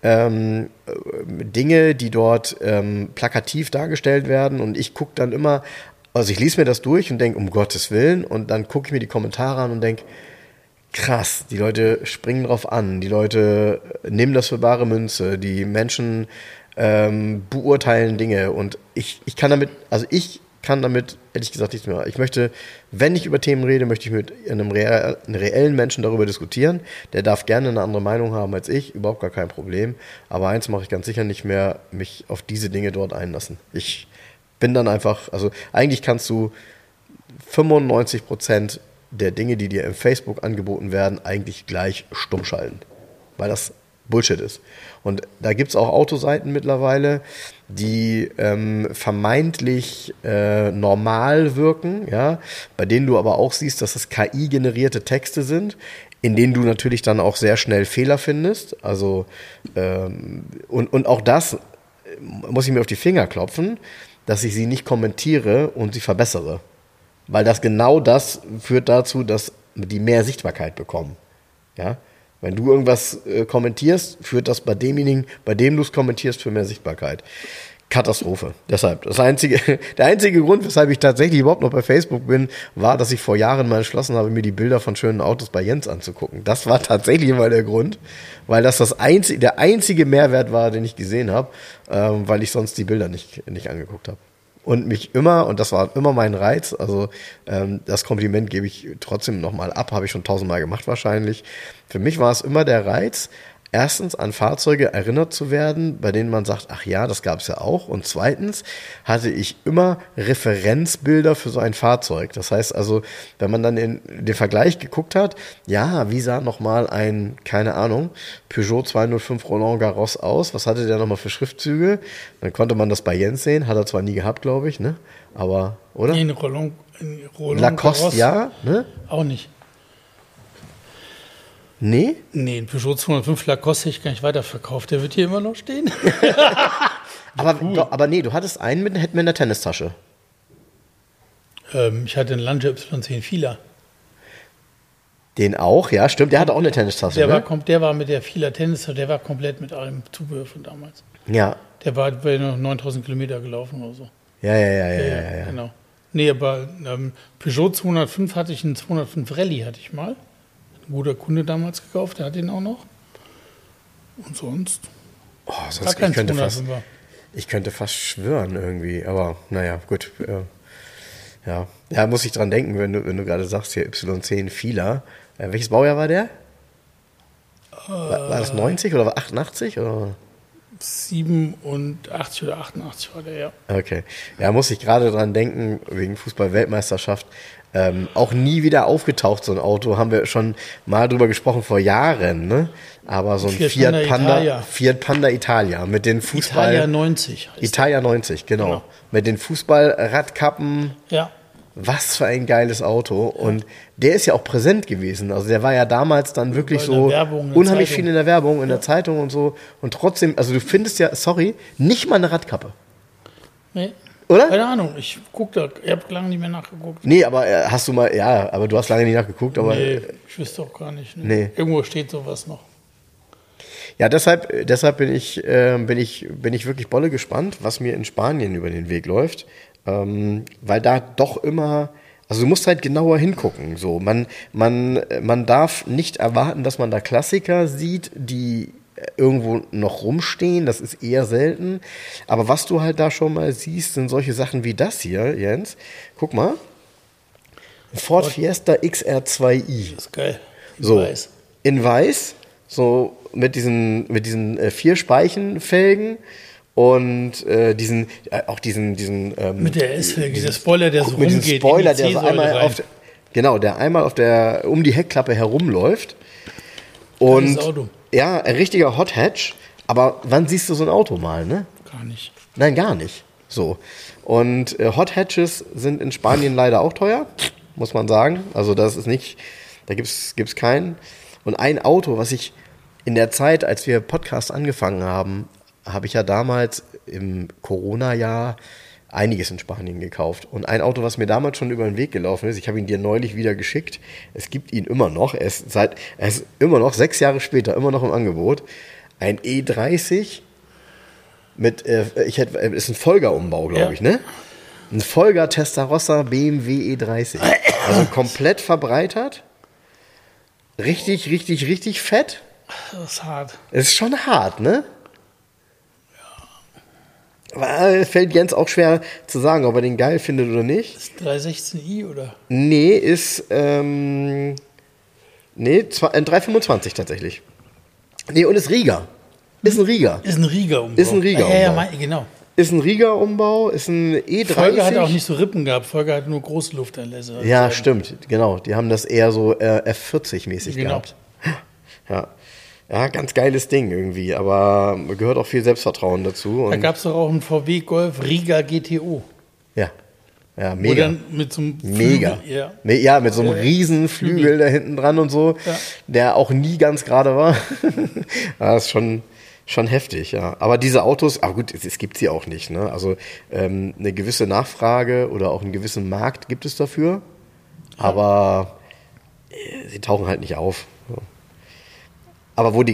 C: Dinge, die dort plakativ dargestellt werden. Und ich gucke dann immer, also ich lese mir das durch und denke, um Gottes Willen. Und dann gucke ich mir die Kommentare an und denke, krass, die Leute springen drauf an. Die Leute nehmen das für bare Münze. Die Menschen beurteilen Dinge. Und ich kann damit ehrlich gesagt nichts mehr. Ich möchte, wenn ich über Themen rede, möchte ich mit einem reellen Menschen darüber diskutieren. Der darf gerne eine andere Meinung haben als ich, überhaupt gar kein Problem. Aber eins mache ich ganz sicher nicht mehr, mich auf diese Dinge dort einlassen. Ich bin dann einfach, also eigentlich kannst du 95% der Dinge, die dir im Facebook angeboten werden, eigentlich gleich stumm schalten. Weil das Bullshit ist. Und da gibt es auch Autoseiten mittlerweile, die vermeintlich normal wirken, ja, bei denen du aber auch siehst, dass es KI-generierte Texte sind, in denen du natürlich dann auch sehr schnell Fehler findest. Also und auch das muss ich mir auf die Finger klopfen, dass ich sie nicht kommentiere und sie verbessere. Weil das führt dazu, dass die mehr Sichtbarkeit bekommen. Ja? Wenn du irgendwas kommentierst, führt das bei demjenigen, bei dem du es kommentierst, für mehr Sichtbarkeit. Katastrophe. Deshalb, der einzige Grund, weshalb ich tatsächlich überhaupt noch bei Facebook bin, war, dass ich vor Jahren mal entschlossen habe, mir die Bilder von schönen Autos bei Jens anzugucken. Das war tatsächlich mal der Grund, weil das der einzige Mehrwert war, den ich gesehen habe, weil ich sonst die Bilder nicht angeguckt habe. Und und das war immer mein Reiz, also das Kompliment gebe ich trotzdem nochmal ab, habe ich schon 1000-mal gemacht wahrscheinlich. Für mich war es immer der Reiz, erstens an Fahrzeuge erinnert zu werden, bei denen man sagt, ach ja, das gab es ja auch. Und zweitens hatte ich immer Referenzbilder für so ein Fahrzeug. Das heißt also, wenn man dann in den Vergleich geguckt hat, ja, wie sah nochmal ein, keine Ahnung, Peugeot 205 Roland Garros aus? Was hatte der nochmal für Schriftzüge? Dann konnte man das bei Jens sehen. Hat er zwar nie gehabt, glaube ich, ne? Aber, oder?
B: Nee, in Roland
C: Lacoste,
B: Garros
C: ja, ne?
B: auch nicht.
C: Nee?
B: Nee, ein Peugeot 205 Lacoste hätte ich gar nicht weiterverkauft. Der wird hier immer noch stehen.
C: Aber nee, du hattest einen mit einer Tennistasche.
B: Ich hatte einen Lancia Y10 Fila.
C: Den auch, ja, stimmt. Der hatte auch eine Tennistasche.
B: Der war mit der Fila Tennistasche, der war komplett mit allem Zubehör von damals.
C: Ja.
B: Der war noch 9000 Kilometer gelaufen oder so.
C: Ja.
B: Genau. Nee, aber Peugeot 205 hatte ich, einen 205 Rallye hatte ich mal. Ein guter Kunde damals gekauft, der hat den auch noch. Und sonst?
C: Sonst ich könnte fast schwören irgendwie, aber naja, gut. Ja, muss ich dran denken, wenn du gerade sagst, hier Y10 Fila. Welches Baujahr war der? War das 90 oder war 88? Oder?
B: 87 oder 88 war der, ja.
C: Okay. Ja, muss ich gerade dran denken, wegen Fußball-Weltmeisterschaft. Auch nie wieder aufgetaucht, so ein Auto. Haben wir schon mal drüber gesprochen vor Jahren, ne? Aber so ein Fiat Panda Italia mit den Fußball...
B: Italia 90.
C: Italia 90, genau. Mit den Fußballradkappen.
B: Ja.
C: Was für ein geiles Auto. Und der ist ja auch präsent gewesen. Also der war ja damals dann wirklich so unheimlich viel in der Werbung, in der Zeitung und so. Und trotzdem, also du findest ja, nicht mal eine Radkappe.
B: Nee.
C: Oder?
B: Keine Ahnung, ich habe lange nicht mehr nachgeguckt.
C: Nee, aber aber du hast lange nicht nachgeguckt. Aber,
B: Nee, ich wüsste auch gar nicht. Ne?
C: Nee.
B: Irgendwo steht sowas noch.
C: Ja, deshalb bin ich wirklich bolle gespannt, was mir in Spanien über den Weg läuft. Weil da doch immer, also du musst halt genauer hingucken. So. Man darf nicht erwarten, dass man da Klassiker sieht, die irgendwo noch rumstehen. Das ist eher selten. Aber was du halt da schon mal siehst, sind solche Sachen wie das hier, Jens. Guck mal. Ford Fiesta XR2i.
B: Das ist geil.
C: So,
B: Weiß.
C: in weiß, so mit diesen 4 Speichenfelgen und diesen
B: Mit der S-Felge, der Spoiler, der so
C: mit
B: rumgeht.
C: diesem Spoiler,
B: in die
C: der so
B: C-Säule
C: einmal
B: rein.
C: der einmal um die Heckklappe herumläuft. Und
B: Geiles Auto.
C: ja, ein richtiger Hot Hatch. Aber wann siehst du so ein Auto mal, ne?
B: Gar nicht.
C: Nein, gar nicht. So. Und Hot Hatches sind in Spanien leider auch teuer, muss man sagen. Also das ist nicht, da gibt's keinen. Und ein Auto, was ich in der Zeit, als wir Podcast angefangen haben, habe ich ja damals im Corona-Jahr einiges in Spanien gekauft. Und ein Auto, was mir damals schon über den Weg gelaufen ist, ich habe ihn dir neulich wieder geschickt, es gibt ihn immer noch, er ist immer noch 6 Jahre später immer noch im Angebot, ein E30 mit, ist ein Folger-Umbau, glaube ich, ne? Ein Folger Testarossa BMW E30. Also komplett verbreitert, richtig, richtig, richtig fett.
B: Das ist hart.
C: Es ist schon hart, ne? Aber fällt Jens auch schwer zu sagen, ob er den geil findet oder nicht.
B: Ist 316i oder?
C: Nee, ist ein 325 tatsächlich. Nee, und ist Riga. Ist ein Riga.
B: Ist ein Riga-Umbau.
C: Ist ein Riga-Umbau.
B: Ja, genau.
C: Ist ein Riga-Umbau, ist ein E30.
B: Folger hat auch nicht so Rippen gehabt, Folger hat nur große Luftanlässe.
C: Ja, stimmt, genau. Die haben das eher so F40-mäßig gehabt. Ja. Ja, ganz geiles Ding irgendwie, aber gehört auch viel Selbstvertrauen dazu. Und
B: Da gab es doch auch einen VW Golf Riga GTO.
C: ja,
B: Wo
C: mega.
B: dann mit so einem
C: Mega.
B: Flügel,
C: Ja, mit so einem riesen Flügel da hinten dran und so, der auch nie ganz gerade war. Das ist schon heftig, ja. Aber diese Autos, aber gut, es gibt sie auch nicht, ne? Also eine gewisse Nachfrage oder auch einen gewissen Markt gibt es dafür, aber sie tauchen halt nicht auf. So. Aber wo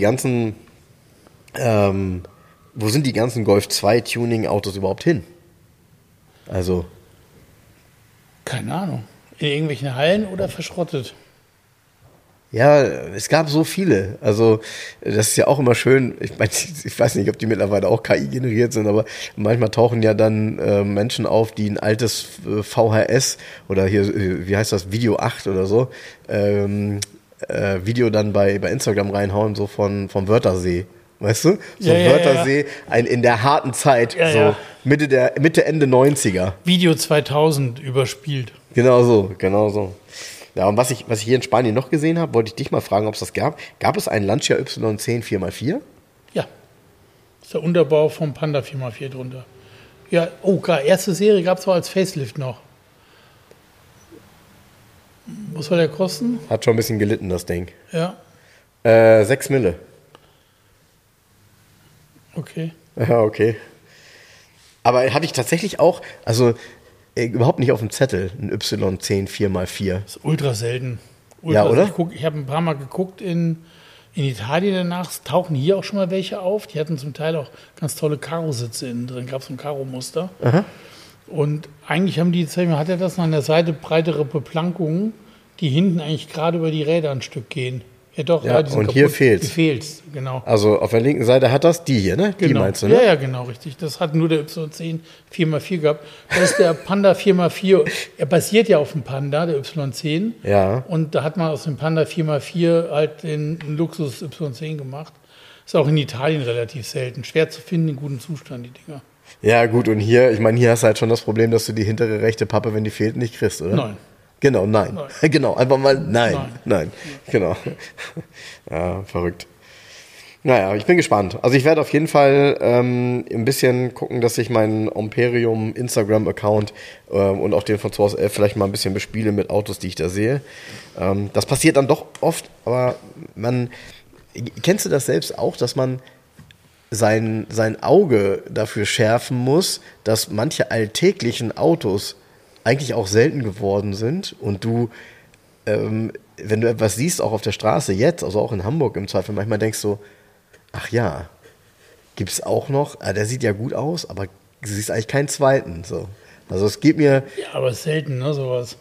C: sind die ganzen Golf 2 Tuning-Autos überhaupt hin? Also.
B: Keine Ahnung. In irgendwelchen Hallen oder verschrottet?
C: Ja, es gab so viele. Also, das ist ja auch immer schön. Ich meine, ich weiß nicht, ob die mittlerweile auch KI generiert sind, aber manchmal tauchen ja dann Menschen auf, die ein altes VHS oder hier, wie heißt das, Video 8 oder so, Video dann bei Instagram reinhauen, so vom Wörthersee. Weißt du? So Wörthersee, in der harten Zeit, Mitte, Ende 90er.
B: Video 2000 überspielt.
C: Genau so. Ja, und was ich hier in Spanien noch gesehen habe, wollte ich dich mal fragen, ob es das gab. Gab es einen Lancia Y10 4x4?
B: Ja. Das ist der Unterbau vom Panda 4x4 drunter. Ja, klar, erste Serie gab es auch als Facelift noch. Was soll der kosten?
C: Hat schon ein bisschen gelitten, das Ding.
B: Ja.
C: 6 Mille.
B: Okay.
C: Ja, okay. Aber hatte ich tatsächlich auch, also überhaupt nicht auf dem Zettel, ein Y10 4x4.
B: Das ist ultra selten.
C: Ja, oder?
B: Ich habe ein paar Mal geguckt in Italien danach. Es tauchen hier auch schon mal welche auf. Die hatten zum Teil auch ganz tolle Karo-Sitze innen drin. Gab es ein Karo-Muster. Und eigentlich haben die, hat er das noch an der Seite breitere Beplankungen, die hinten eigentlich gerade über die Räder ein Stück gehen. Ja, doch,
C: Ja,
B: die sind
C: und
B: kaputt.
C: hier fehlt's.
B: Fehlt's, genau.
C: Also auf der linken Seite hat das die hier, ne? Die
B: Genau.
C: meinst du, ne?
B: Ja, genau, richtig. Das hat nur der Y10 4x4 gehabt. Das ist der Panda 4x4. Er basiert ja auf dem Panda, der Y10.
C: Ja.
B: Und da hat man aus dem Panda 4x4 halt den Luxus Y10 gemacht. Ist auch in Italien relativ selten. Schwer zu finden, in gutem Zustand, die Dinger.
C: Ja, gut, und hier hast du halt schon das Problem, dass du die hintere rechte Pappe, wenn die fehlt, nicht kriegst, oder?
B: Nein.
C: Genau, nein. Genau, einfach mal nein. Genau. Ja, verrückt. Naja, ich bin gespannt. Also ich werde auf jeden Fall ein bisschen gucken, dass ich meinen Imperium Instagram-Account und auch den von Source 11 vielleicht mal ein bisschen bespiele mit Autos, die ich da sehe. Das passiert dann doch oft, aber kennst du das selbst auch, dass man sein Auge dafür schärfen muss, dass manche alltäglichen Autos eigentlich auch selten geworden sind und du, wenn du etwas siehst, auch auf der Straße jetzt, also auch in Hamburg im Zweifel, manchmal denkst du, ach ja, gibt es auch noch, der sieht ja gut aus, aber du siehst eigentlich keinen zweiten. So. Also es geht mir...
B: Ja, aber selten, ne, sowas.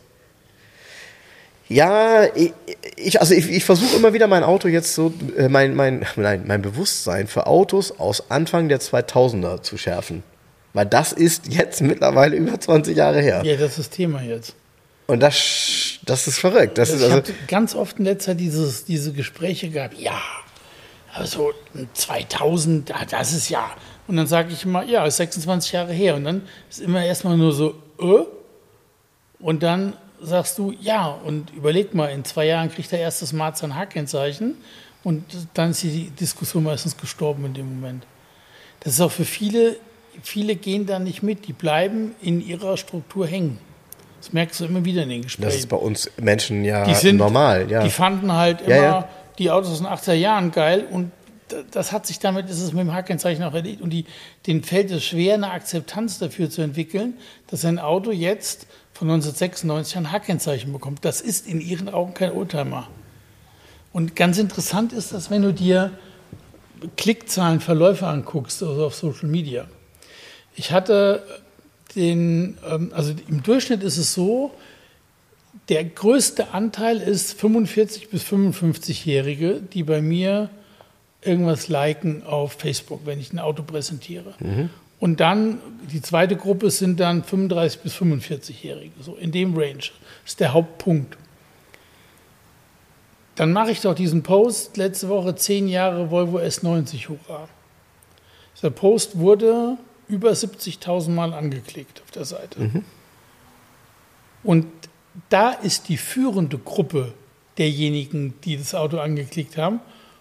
C: Ja, ich versuche immer wieder mein Auto jetzt so, mein Bewusstsein für Autos aus Anfang der 2000er zu schärfen. Weil das ist jetzt mittlerweile über 20 Jahre her.
B: Ja, das ist das Thema jetzt.
C: Und das ist verrückt. Ich
B: habe ganz oft in letzter Zeit diese Gespräche gehabt, ja, also 2000, das ist ja, und dann sage ich immer, ja, ist 26 Jahre her. Und dann ist immer erstmal nur so, und dann sagst du, ja, und überleg mal, in 2 Jahren kriegt der erste Smart sein H-Kennzeichen und dann ist die Diskussion meistens gestorben in dem Moment. Das ist auch für viele gehen da nicht mit, die bleiben in ihrer Struktur hängen. Das merkst du immer wieder in den Gesprächen.
C: Das ist bei uns Menschen normal. Ja.
B: Die fanden halt immer die Autos aus den 80er Jahren geil und das hat sich damit, ist es mit dem H-Kennzeichen auch erledigt und denen fällt es schwer, eine Akzeptanz dafür zu entwickeln, dass ein Auto jetzt von 1996 ein H-Kennzeichen bekommt. Das ist in ihren Augen kein Oldtimer. Und ganz interessant ist das, wenn du dir Klickzahlen, Verläufe anguckst, also auf Social Media. Ich hatte also im Durchschnitt ist es so, der größte Anteil ist 45- bis 55-Jährige, die bei mir irgendwas liken auf Facebook, wenn ich ein Auto präsentiere. Mhm. Und dann, die zweite Gruppe sind dann 35- bis 45-Jährige, so in dem Range. Das ist der Hauptpunkt. Dann mache ich doch diesen Post, letzte Woche 10 Jahre Volvo S90, hurra. Dieser Post wurde über 70.000 Mal angeklickt auf der Seite. Mhm. Und da ist die führende Gruppe derjenigen, die das Auto angeklickt haben,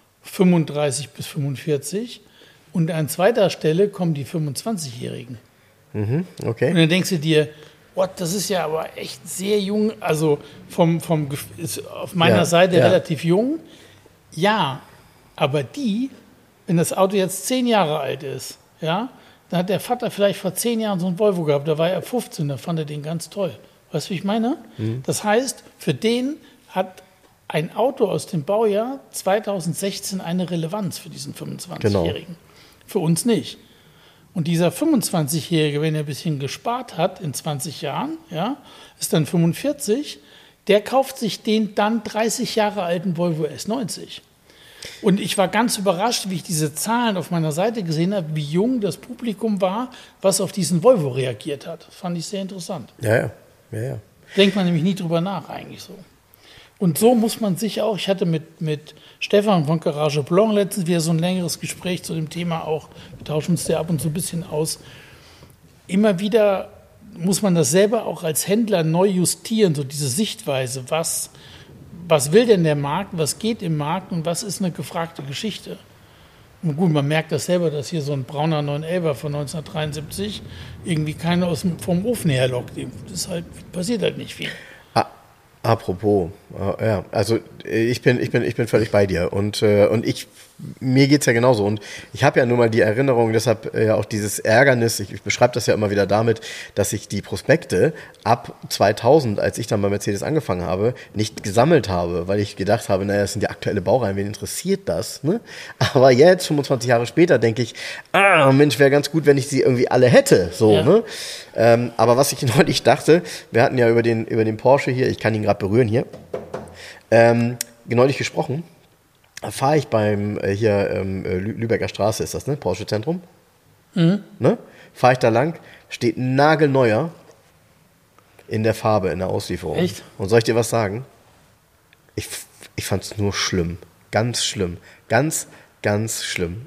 B: 35 bis 45. Und an zweiter Stelle kommen die 25-Jährigen.
C: Mhm, okay.
B: Und dann denkst du dir, das ist ja aber echt sehr jung, also ist auf meiner Seite relativ jung. Ja, aber wenn das Auto jetzt 10 Jahre alt ist, ja, dann hat der Vater vielleicht vor 10 Jahren so einen Volvo gehabt, da war er 15, da fand er den ganz toll. Weißt du, wie ich meine? Mhm. Das heißt, für den hat ein Auto aus dem Baujahr 2016 eine Relevanz für diesen 25-Jährigen. Genau. Für uns nicht. Und dieser 25-Jährige, wenn er ein bisschen gespart hat in 20 Jahren, ja, ist dann 45, der kauft sich den dann 30 Jahre alten Volvo S90. Und ich war ganz überrascht, wie ich diese Zahlen auf meiner Seite gesehen habe, wie jung das Publikum war, was auf diesen Volvo reagiert hat. Das fand ich sehr interessant.
C: Ja.
B: Denkt man nämlich nie drüber nach eigentlich so. Und so muss man sich auch, ich hatte mit Stefan von Garage Blanc letztens wieder so ein längeres Gespräch zu dem Thema auch, wir tauschen uns da ab und zu ein bisschen aus. Immer wieder muss man das selber auch als Händler neu justieren, so diese Sichtweise, was will denn der Markt, was geht im Markt und was ist eine gefragte Geschichte. Und gut, man merkt das selber, dass hier so ein brauner 911er von 1973 irgendwie keiner vom Ofen herlockt. Das passiert halt nicht viel.
C: Apropos, ja, also ich bin völlig bei dir und mir geht's ja genauso und ich habe ja nun mal die Erinnerung, deshalb ja auch dieses Ärgernis, ich beschreibe das ja immer wieder damit, dass ich die Prospekte ab 2000, als ich dann bei Mercedes angefangen habe, nicht gesammelt habe, weil ich gedacht habe, naja, das sind die aktuelle Baureihen, wen interessiert das, ne? Aber jetzt, 25 Jahre später, denke ich, Mensch, wäre ganz gut, wenn ich sie irgendwie alle hätte, so, ja. Ne? Aber was ich neulich dachte, wir hatten ja über den Porsche hier, ich kann ihn gerade berühren hier, neulich gesprochen, fahre ich beim Lübecker Straße ist das, ne? Porsche Zentrum. Mhm. Ne? Fahre ich da lang, steht ein nagelneuer in der Farbe, in der Auslieferung.
B: Echt?
C: Und soll ich dir was sagen? Ich fand es nur schlimm. Ganz schlimm. Ganz, ganz schlimm.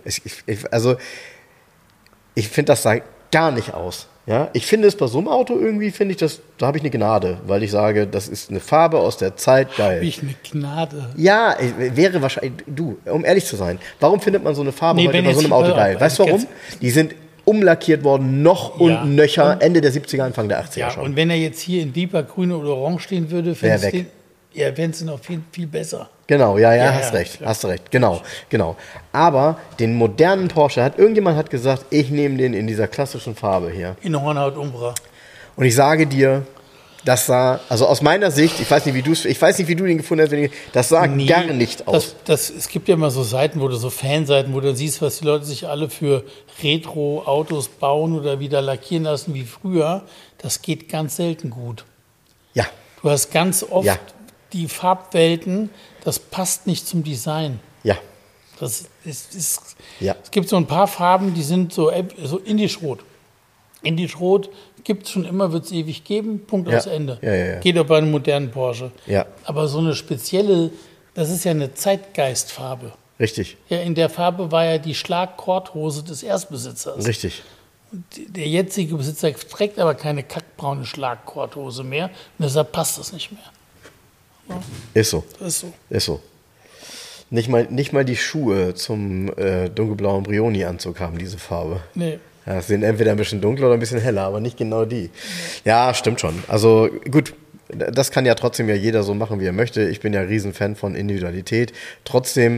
C: Ich finde, das sah gar nicht aus. Ja, ich finde es bei so einem Auto irgendwie, da habe ich eine Gnade, weil ich sage, das ist eine Farbe aus der Zeit, geil.
B: Habe ich eine Gnade?
C: Ja, wäre wahrscheinlich, um ehrlich zu sein, warum findet man so eine Farbe heute bei so einem Auto geil? Weißt du warum? Die sind umlackiert worden, noch und nöcher, Ende der 70er, Anfang der 80er schon.
B: Und wenn er jetzt hier in deeper Grün oder Orange stehen würde, fänden sie noch viel, viel besser.
C: Genau, ja,
B: Ja,
C: hast
B: ja,
C: recht,
B: klar.
C: hast du recht, genau. Aber den modernen Porsche irgendjemand hat gesagt, ich nehme den in dieser klassischen Farbe hier.
B: In Hornhaut Umbra.
C: Und ich sage dir, das sah, also aus meiner Sicht, ich weiß nicht, wie du den gefunden hast, das sah gar nicht aus.
B: Es gibt ja immer so Seiten, so Fanseiten, wo du siehst, was die Leute sich alle für Retro-Autos bauen oder wieder lackieren lassen wie früher. Das geht ganz selten gut.
C: Ja,
B: Du hast ganz oft
C: Ja.
B: die Farbwelten, das passt nicht zum Design.
C: ja,
B: Das ist,
C: ja.
B: Es gibt so ein paar Farben, die sind so Indischrot. Indischrot gibt es schon immer, wird es ewig geben, Punkt
C: Ja.
B: aus Ende.
C: Ja.
B: Geht auch bei einem modernen Porsche.
C: Ja.
B: Aber so eine spezielle, das ist ja eine Zeitgeistfarbe.
C: Richtig,
B: Ja, in der Farbe war ja die Schlagkorthose des Erstbesitzers.
C: richtig.
B: Der jetzige Besitzer trägt aber keine kackbraune Schlagkorthose mehr und deshalb passt das nicht mehr.
C: Ist so,
B: Das ist so.
C: ist so. Nicht mal die Schuhe zum dunkelblauen Brioni-Anzug haben diese Farbe.
B: Nee.
C: Ja, es sind entweder ein bisschen dunkler oder ein bisschen heller, aber nicht genau die. Ja, stimmt schon. Also gut, das kann ja trotzdem jeder so machen, wie er möchte. Ich bin ja ein Riesenfan von Individualität. Trotzdem,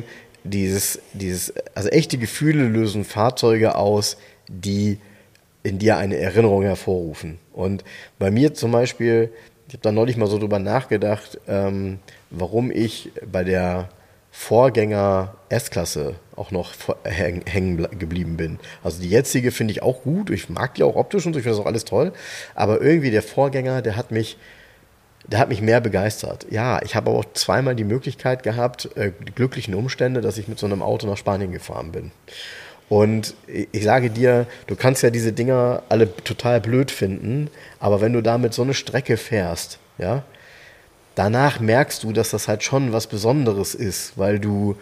C: also echte Gefühle lösen Fahrzeuge aus, die in dir eine Erinnerung hervorrufen. Und bei mir zum Beispiel, ich habe da neulich mal so drüber nachgedacht, warum ich bei der Vorgänger S-Klasse auch noch hängen geblieben bin. Also die jetzige finde ich auch gut, ich mag die auch optisch und so, ich finde das auch alles toll, aber irgendwie der Vorgänger, der hat mich mehr begeistert. Ja, ich habe aber auch zweimal die Möglichkeit gehabt, die glücklichen Umstände, dass ich mit so einem Auto nach Spanien gefahren bin. Und ich sage dir, du kannst ja diese Dinger alle total blöd finden, aber wenn du damit so eine Strecke fährst, ja, danach merkst du, dass das halt schon was Besonderes ist, weil du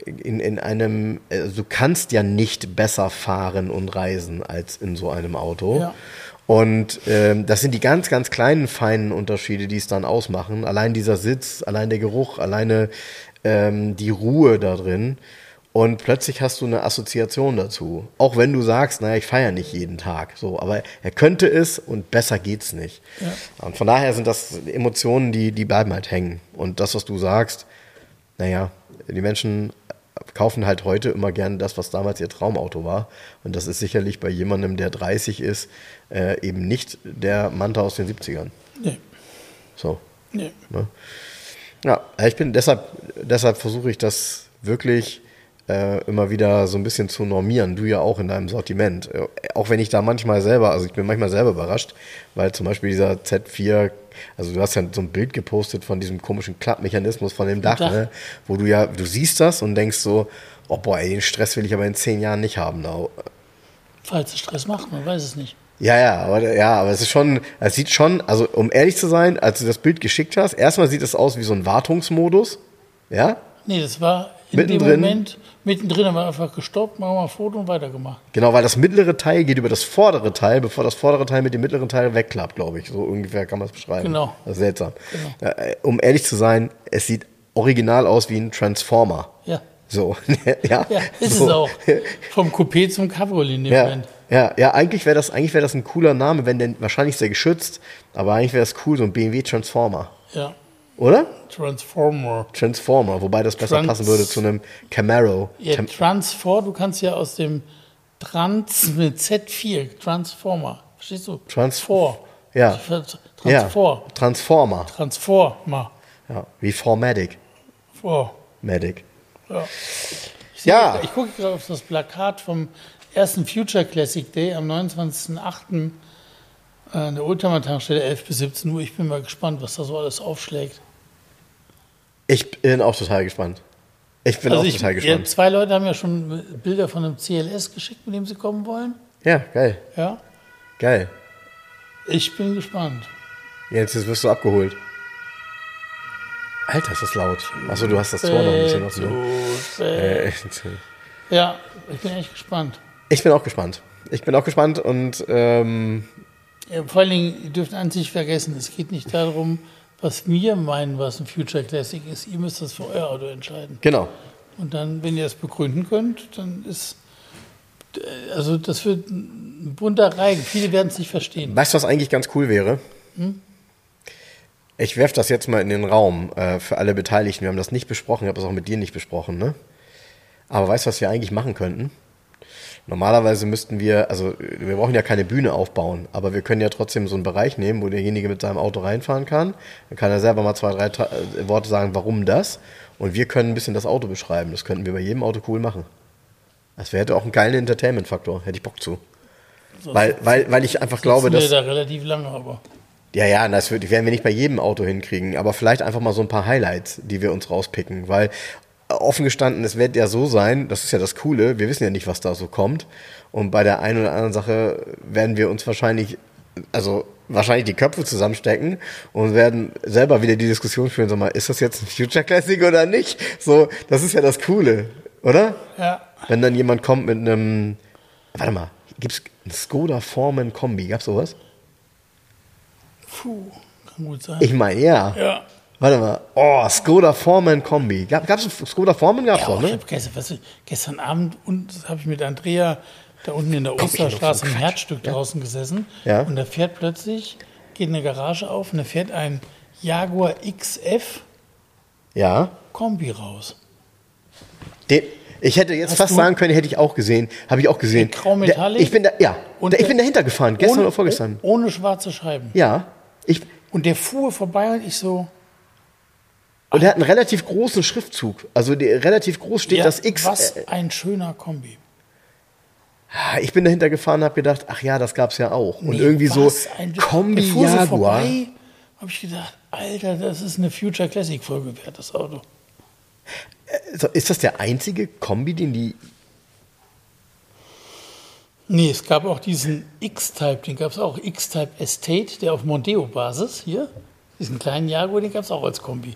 C: du kannst ja nicht besser fahren und reisen als in so einem Auto.
B: Ja.
C: Und das sind die ganz, ganz kleinen, feinen Unterschiede, die es dann ausmachen. Allein dieser Sitz, allein der Geruch, alleine die Ruhe da drin. Und plötzlich hast du eine Assoziation dazu. Auch wenn du sagst, naja, ich feiere nicht jeden Tag. So, aber er könnte es und besser geht's nicht.
B: Ja.
C: Und von daher sind das Emotionen, die bleiben halt hängen. Und das, was du sagst, naja, die Menschen kaufen halt heute immer gerne das, was damals ihr Traumauto war. Und das ist sicherlich bei jemandem, der 30 ist, eben nicht der Manta aus den 70ern.
B: Nee.
C: So.
B: Nee.
C: Ne? Ja, ich bin deshalb versuche ich das wirklich immer wieder so ein bisschen zu normieren. Du ja auch in deinem Sortiment. Auch wenn ich da ich bin manchmal selber überrascht, weil zum Beispiel dieser Z4, also du hast ja so ein Bild gepostet von diesem komischen Klappmechanismus von dem Dach, ne? Wo du siehst das und denkst so, oh boah, ey, den Stress will ich aber in 10 Jahren nicht haben.
B: Falls es Stress macht, man weiß es nicht.
C: Aber es sieht schon, also um ehrlich zu sein, als du das Bild geschickt hast, erstmal sieht es aus wie so ein Wartungsmodus, ja?
B: Nee, das war in
C: Mittendrin.
B: dem Moment, mittendrin haben wir einfach gestoppt, machen wir ein Foto und weitergemacht.
C: Genau, weil das mittlere Teil geht über das vordere Teil, bevor das vordere Teil mit dem mittleren Teil wegklappt, glaube ich. So ungefähr kann man es beschreiben.
B: Genau.
C: Das ist seltsam.
B: Genau.
C: Um ehrlich zu sein, es sieht original aus wie ein Transformer.
B: Ja.
C: So, ja.
B: Ja, ist
C: so.
B: es auch. Vom Coupé zum Cabriolet in dem Moment.
C: Ja, eigentlich wäre das ein cooler Name, wahrscheinlich ist der geschützt, aber eigentlich wäre es cool, so ein BMW Transformer.
B: Ja.
C: Oder?
B: Transformer,
C: wobei das besser passen würde zu einem Camaro.
B: Ja, du kannst ja aus dem Trans mit Z4, Transformer, verstehst du?
C: Ja. Transformer.
B: Transformer.
C: Ja, wie Formatic. Medic.
B: Ja. Ich gucke gerade auf das Plakat vom ersten Future Classic Day am 29.08. an der Oldtimer-Tankstelle 11 bis 17 Uhr. Ich bin mal gespannt, was da so alles aufschlägt.
C: Ich bin auch total gespannt.
B: Ja, 2 Leute haben ja schon Bilder von einem CLS geschickt, mit dem sie kommen wollen.
C: Ja, geil.
B: Ja.
C: Geil.
B: Ich bin gespannt.
C: Jetzt wirst du abgeholt. Alter, ist das laut. Achso, du hast das Tor noch ein bisschen offen.
B: Ja, ich bin echt gespannt.
C: Ich bin auch gespannt und
B: vor allen Dingen, ihr dürft eins nicht vergessen, es geht nicht darum, was wir meinen, was ein Future Classic ist. Ihr müsst das für euer Auto entscheiden.
C: Genau.
B: Und dann, wenn ihr es begründen könnt, dann also das wird ein bunter Reigen. Viele werden es nicht verstehen.
C: Weißt du, was eigentlich ganz cool wäre? Ich werfe das jetzt mal in den Raum für alle Beteiligten. Wir haben das nicht besprochen, ich habe das auch mit dir nicht besprochen, ne? Aber weißt du, was wir eigentlich machen könnten? Normalerweise müssten wir, also wir brauchen ja keine Bühne aufbauen, aber wir können ja trotzdem so einen Bereich nehmen, wo derjenige mit seinem Auto reinfahren kann. Dann kann er selber mal 2, 3 Worte sagen, warum das. Und wir können ein bisschen das Auto beschreiben. Das könnten wir bei jedem Auto cool machen. Das hätte auch einen geilen Entertainment-Faktor. Hätte ich Bock zu.
B: So,
C: Weil ich einfach glaube, dass...
B: da relativ lange, aber...
C: Ja, das werden wir nicht bei jedem Auto hinkriegen, aber vielleicht einfach mal so ein paar Highlights, die wir uns rauspicken, weil offen gestanden, es wird ja so sein, das ist ja das Coole, wir wissen ja nicht, was da so kommt und bei der einen oder anderen Sache werden wir uns wahrscheinlich die Köpfe zusammenstecken und werden selber wieder die Diskussion führen, sag mal, ist das jetzt ein Future Classic oder nicht? So, das ist ja das Coole, oder?
B: Ja.
C: Wenn dann jemand kommt mit einem, warte mal, gibt's ein Skoda Foreman Kombi, gab's sowas?
B: Puh, kann gut sein.
C: Ich meine, ja.
B: Ja.
C: Warte mal. Oh, Skoda Foreman Kombi. Gab's einen Skoda Foreman? Gab's doch,
B: Ich
C: ne?
B: hab gestern Abend habe ich mit Andrea da unten in der Osterstraße im Herzstück draußen gesessen.
C: Ja.
B: Und da fährt plötzlich, geht eine Garage auf und da fährt ein Jaguar XF
C: Ja.
B: Kombi raus.
C: Ich hätte jetzt
B: Hast
C: fast
B: du-
C: sagen können, hätte ich auch gesehen. Habe ich auch gesehen.
B: Grau Metallic?
C: Ich bin dahinter gefahren, gestern
B: Ohne-
C: oder vorgestern.
B: Ohne schwarze Scheiben.
C: Ja.
B: Und der fuhr vorbei und ich so,
C: Und er hat einen relativ großen Schriftzug. Also relativ groß steht
B: ja,
C: das X.
B: was ein schöner Kombi.
C: Ich bin dahinter gefahren und habe gedacht, ach ja, das gab's ja auch. Und
B: Nee,
C: irgendwie so
B: was ein-
C: Kombi
B: der fuhr so
C: Jaguar.
B: vorbei, habe ich gedacht, Alter, das ist eine Future Classic Folge wert, das Auto.
C: Ist das der einzige Kombi, den die...
B: Nee, es gab auch diesen X-Type, den gab es auch, X-Type Estate, der auf Mondeo-Basis hier, diesen kleinen Jaguar, den gab es auch als Kombi.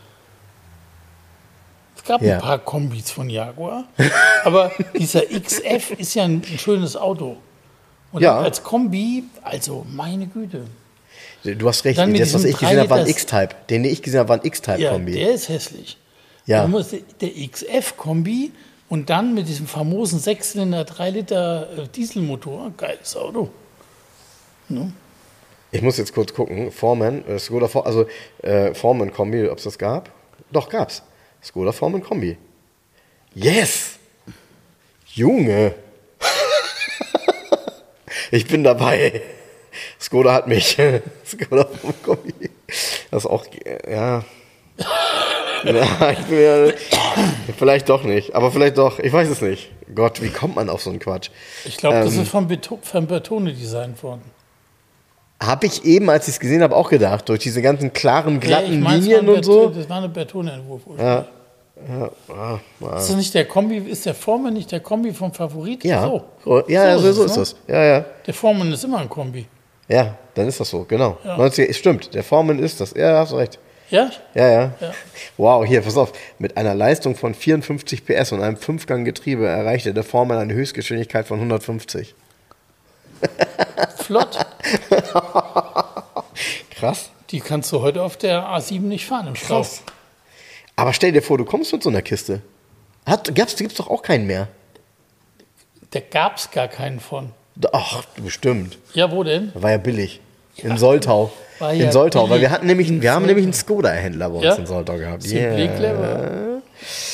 B: Es gab
C: Ja.
B: ein paar Kombis von Jaguar, aber dieser XF ist ja ein schönes Auto. Und
C: Ja.
B: als Kombi, also meine Güte.
C: Du hast recht,
B: Dann mit
C: das, was
B: diesem
C: ich gesehen habe, war ein
B: 3
C: X-Type. Den ich gesehen habe, war ein X-Type-Kombi.
B: Ja, der ist hässlich.
C: Ja.
B: Du musst der XF-Kombi und dann mit diesem famosen 6-Zylinder 3 Liter Dieselmotor, geiles Auto. Ne?
C: Ich muss jetzt kurz gucken. Foreman, Skoda, Foreman Kombi, ob es das gab? Doch, gab's. Skoda Foreman Kombi. Yes! Junge! Ich bin dabei. Skoda hat mich. Skoda Foreman Kombi. Das ist auch, ja. Ja, vielleicht doch nicht, aber vielleicht doch. Ich weiß es nicht. Gott, wie kommt man auf so einen Quatsch?
B: Ich glaube, das ist von Bertone designt worden.
C: Habe ich eben, als ich es gesehen habe, auch gedacht. Durch diese ganzen klaren, glatten
B: Ja, ich mein, es
C: Linien
B: war ein
C: und so.
B: Das war eine Bertone-Entwurf.
C: Ja.
B: Ist das nicht der Kombi, ist der Foreman nicht der Kombi vom Favorit?
C: Ja,
B: So.
C: ja,
B: So
C: so
B: ist
C: ist
B: es,
C: das. Ja, ja.
B: Der Foreman ist immer ein Kombi.
C: Ja, dann ist das so, genau.
B: Ja.
C: 90, stimmt, der Foreman ist das. Ja, hast du recht.
B: Ja?
C: Ja, ja.
B: Ja.
C: Wow, hier, pass auf. Mit einer Leistung von 54 PS und einem 5-Gang-Getriebe erreichte der Foreman eine Höchstgeschwindigkeit von 150.
B: Flott.
C: Krass.
B: Die kannst du heute auf der A7 nicht fahren im Stau.
C: Krass. Aber stell dir vor, du kommst mit so einer Kiste. Gibt's doch auch keinen mehr.
B: Da gab es gar keinen von.
C: Ach, bestimmt.
B: Ja, wo denn?
C: War ja billig. In Soltau.
B: War ja
C: In Soltau, weil
B: billig.
C: wir haben nämlich einen Skoda-Händler bei uns
B: Ja?
C: in Soltau gehabt.
B: Simply clever.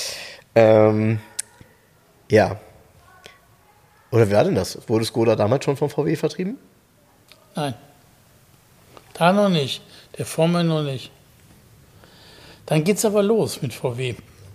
C: Ja. Oder wie war denn das? Wurde Skoda damals schon vom VW vertrieben?
B: Nein. Da noch nicht. Der Foreman noch nicht. Dann geht's aber los mit VW.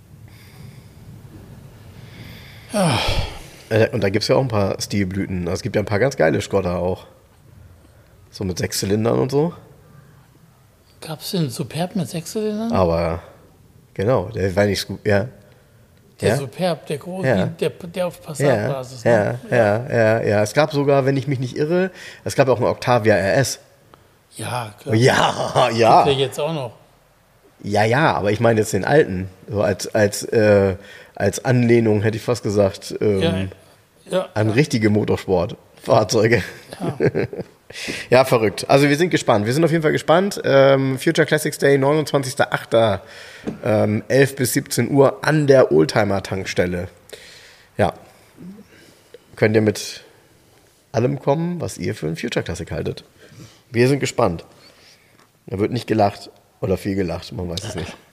C: Und da gibt es ja auch ein paar Stilblüten. Also es gibt ja ein paar ganz geile Skoda auch. So mit 6 Zylindern und so.
B: Gab es den Superb mit 6-Zylindern?
C: Aber genau, der war nicht gut. Ja.
B: Der
C: ja.
B: Superb, der große,
C: Ja.
B: der auf
C: Ja,
B: Passat-Basis.
C: ja,
B: ne?
C: ja. Es gab sogar, wenn ich mich nicht irre, es gab auch einen Octavia RS.
B: Ja, klar.
C: Ja,
B: Der
C: ja.
B: jetzt auch noch.
C: Ja, aber ich meine jetzt den alten. So als Anlehnung hätte ich fast gesagt,
B: Ja.
C: an richtige Motorsportfahrzeuge. Ja, verrückt. Also wir sind gespannt. Wir sind auf jeden Fall gespannt. Future Classics Day, 29.08. 11 bis 17 Uhr an der Oldtimer-Tankstelle. Ja. Könnt ihr mit allem kommen, was ihr für ein Future Classic haltet. Wir sind gespannt. Da wird nicht gelacht oder viel gelacht, man weiß es nicht.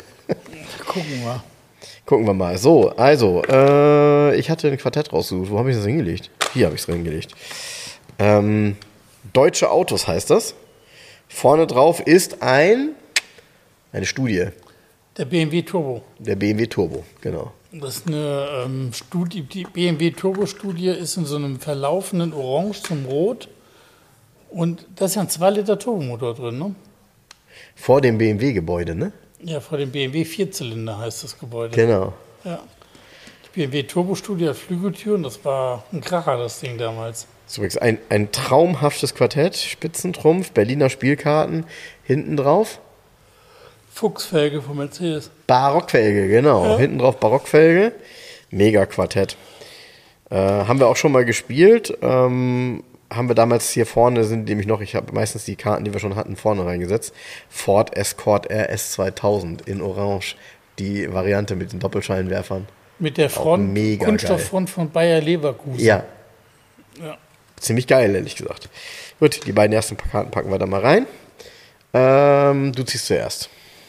C: Gucken wir mal. So, also, ich hatte ein Quartett rausgesucht. Wo habe ich das hingelegt? Hier habe ich es hingelegt. Deutsche Autos heißt das. Vorne drauf ist eine Studie.
B: Der BMW Turbo.
C: Der BMW Turbo, genau.
B: Das ist eine Studie. Die BMW Turbo-Studie ist in so einem verlaufenden Orange zum Rot. Und da ist ja ein 2-Liter Turbomotor drin, ne?
C: Vor dem BMW-Gebäude, ne?
B: Ja, vor dem BMW Vierzylinder heißt das Gebäude.
C: Genau.
B: Ja. Die BMW Turbo-Studie hat Flügeltüren, das war ein Kracher, das Ding damals.
C: Das ist übrigens ein traumhaftes Quartett, Spitzentrumpf, Berliner Spielkarten, hinten drauf.
B: Fuchsfelge von Mercedes.
C: Barockfelge, genau.
B: Ja.
C: Hinten drauf Barockfelge. Mega Quartett. Haben wir auch schon mal gespielt. Haben wir damals hier vorne, sind nämlich noch, ich habe meistens die Karten, die wir schon hatten, vorne reingesetzt. Ford Escort RS 2000 in Orange. Die Variante mit den Doppelscheinwerfern.
B: Mit der Front, Kunststofffront von Bayer Leverkusen.
C: Ja.
B: Ja.
C: Ziemlich geil, ehrlich gesagt. Gut, die beiden ersten Karten packen wir da mal rein. Du ziehst zuerst.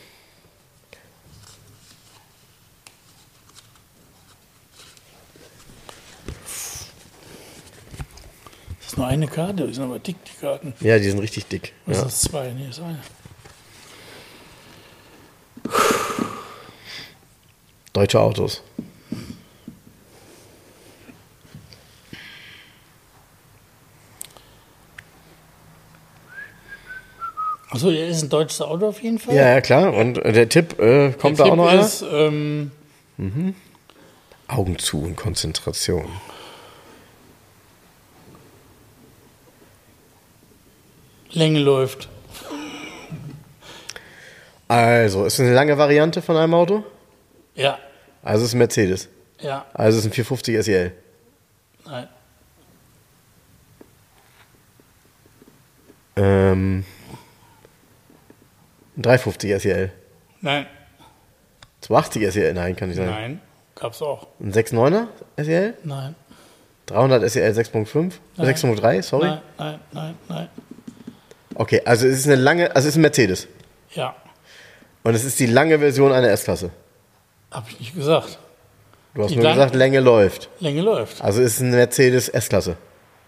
B: Das ist nur eine Karte, die sind aber dick, die Karten.
C: Ja, die sind richtig dick.
B: Was
C: Ja.
B: ist das? 2? Nee, das ist eine.
C: Deutsche Autos.
B: Achso, der ist ein deutsches Auto auf jeden Fall.
C: Ja, ja, klar. Und der Tipp, kommt da auch noch einer?
B: Ist,
C: Augen zu und Konzentration.
B: Länge läuft.
C: Also, ist es eine lange Variante von einem Auto?
B: Ja,
C: Also es ist ein Mercedes.
B: ja,
C: Also es ist ein 450 SEL.
B: nein.
C: Ein 350 SEL.
B: Nein,
C: 280 SEL, nein, kann nicht sein.
B: nein, gab's auch.
C: Ein 6,9er SEL?
B: Nein,
C: 300 SEL 6.5?
B: Nein.
C: 6.3, sorry.
B: nein, nein, nein, nein.
C: Okay, also es ist eine lange, also es ist ein Mercedes.
B: Ja,
C: Und es ist die lange Version einer S-Klasse.
B: habe ich nicht gesagt.
C: Du hast
B: Die
C: nur
B: lang-
C: gesagt, Länge läuft.
B: Länge läuft.
C: Also es ist ein Mercedes S-Klasse.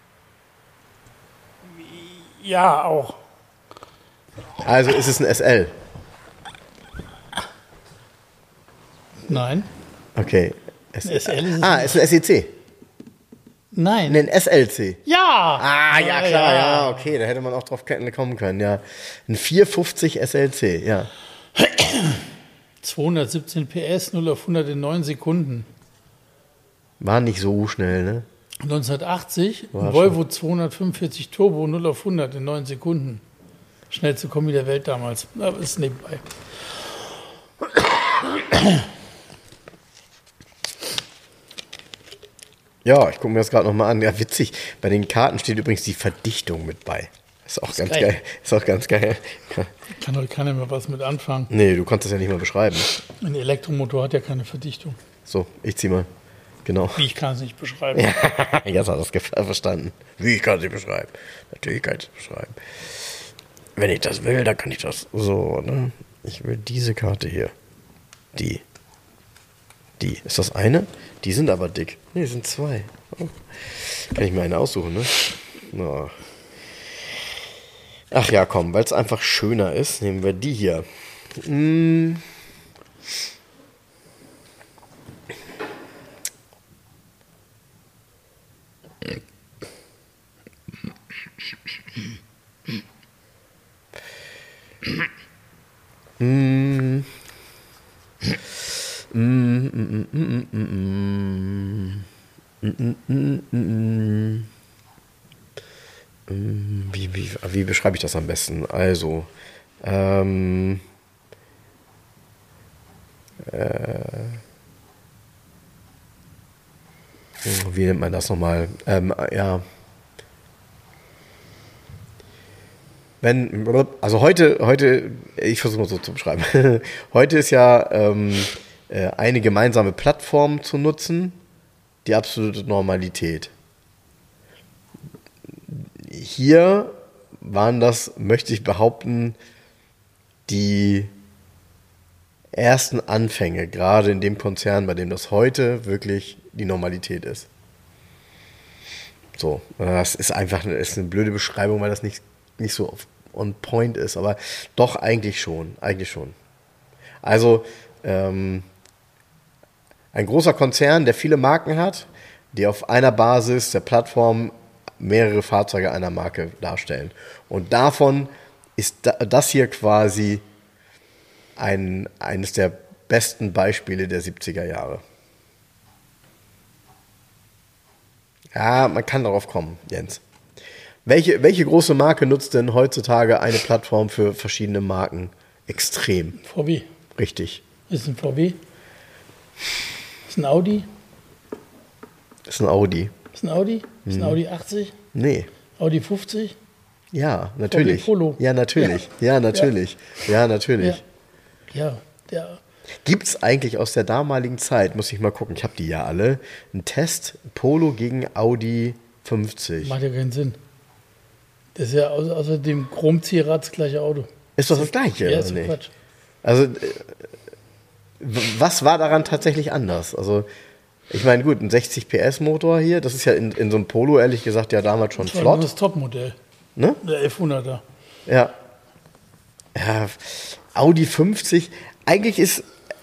B: Ja, auch.
C: Also ist es ein SL.
B: Nein,
C: Okay.
B: Ein SL ist es
C: Ist ein SEC.
B: nein.
C: Ein SLC.
B: Ja!
C: Ah, ja, klar, ja, okay, da hätte man auch drauf kommen können, ja. Ein 450 SLC, ja.
B: 217 PS, 0 auf 100 in 9 Sekunden.
C: War nicht so schnell, ne?
B: 1980,
C: War
B: ein Volvo 245 Turbo, 0 auf 100 in 9 Sekunden. Schnellste Kombi der Welt damals. Aber ist nebenbei.
C: Ja, ich gucke mir das gerade nochmal an. Ja, witzig. Bei den Karten steht übrigens die Verdichtung mit bei. Ist auch ganz
B: geil.
C: geil. Ist auch ganz geil.
B: Kann heute keiner mehr was mit anfangen.
C: Nee, du konntest das ja nicht mal beschreiben.
B: Ein Elektromotor hat ja keine Verdichtung.
C: So, ich zieh mal. Genau.
B: Wie, ich kann es nicht beschreiben.
C: Jetzt hat er es verstanden. Wie, ich kann sie beschreiben. Natürlich kann ich es beschreiben. Wenn ich das will, dann kann ich das. So, ne? Ich will diese Karte hier. Die. Ist das eine? Die sind aber dick. Nee, sind zwei. Oh. Kann ich mir eine aussuchen, ne? Oh. Ach ja, komm, weil es einfach schöner ist, nehmen wir die hier. Wie beschreibe ich das am besten? Also, wie nennt man das nochmal? Ja. Also heute, ich versuche mal so zu beschreiben. Heute ist ja eine gemeinsame Plattform zu nutzen, die absolute Normalität. Hier waren das, möchte ich behaupten, die ersten Anfänge, gerade in dem Konzern, bei dem das heute wirklich die Normalität ist. So, das ist einfach eine blöde Beschreibung, weil das nicht so on point ist, aber doch eigentlich schon. Also ein großer Konzern, der viele Marken hat, die auf einer Basis der Plattform mehrere Fahrzeuge einer Marke darstellen. Und davon ist das hier quasi eines der besten Beispiele der 70er Jahre. Ja, man kann darauf kommen, Jens. Welche große Marke nutzt denn heutzutage eine Plattform für verschiedene Marken extrem?
B: VW.
C: Richtig.
B: Ist ein VW? Ist ein Audi?
C: Ist ein Audi.
B: Ist ein Audi? Ist ein Audi 80?
C: Nee.
B: Audi 50?
C: Ja, natürlich.
B: VW Polo.
C: Ja, natürlich. Ja, natürlich. Ja, natürlich.
B: Ja, der.
C: Gibt es eigentlich aus der damaligen Zeit, muss ich mal gucken, ich habe die ja alle, einen Test Polo gegen Audi 50?
B: Macht ja keinen Sinn. Das ist ja außer dem Chromzieherrad das gleiche Auto.
C: Ist doch das Gleiche,
B: Ja,
C: oder
B: ist
C: nicht?
B: Quatsch.
C: Also, was war daran tatsächlich anders? Also, ich meine, gut, ein 60 PS Motor hier, das ist ja in so einem Polo, ehrlich gesagt, ja damals schon
B: Das war nur
C: flott.
B: das Topmodell.
C: Ne?
B: Der 1100er.
C: Ja. Ja, Audi 50, eigentlich ist,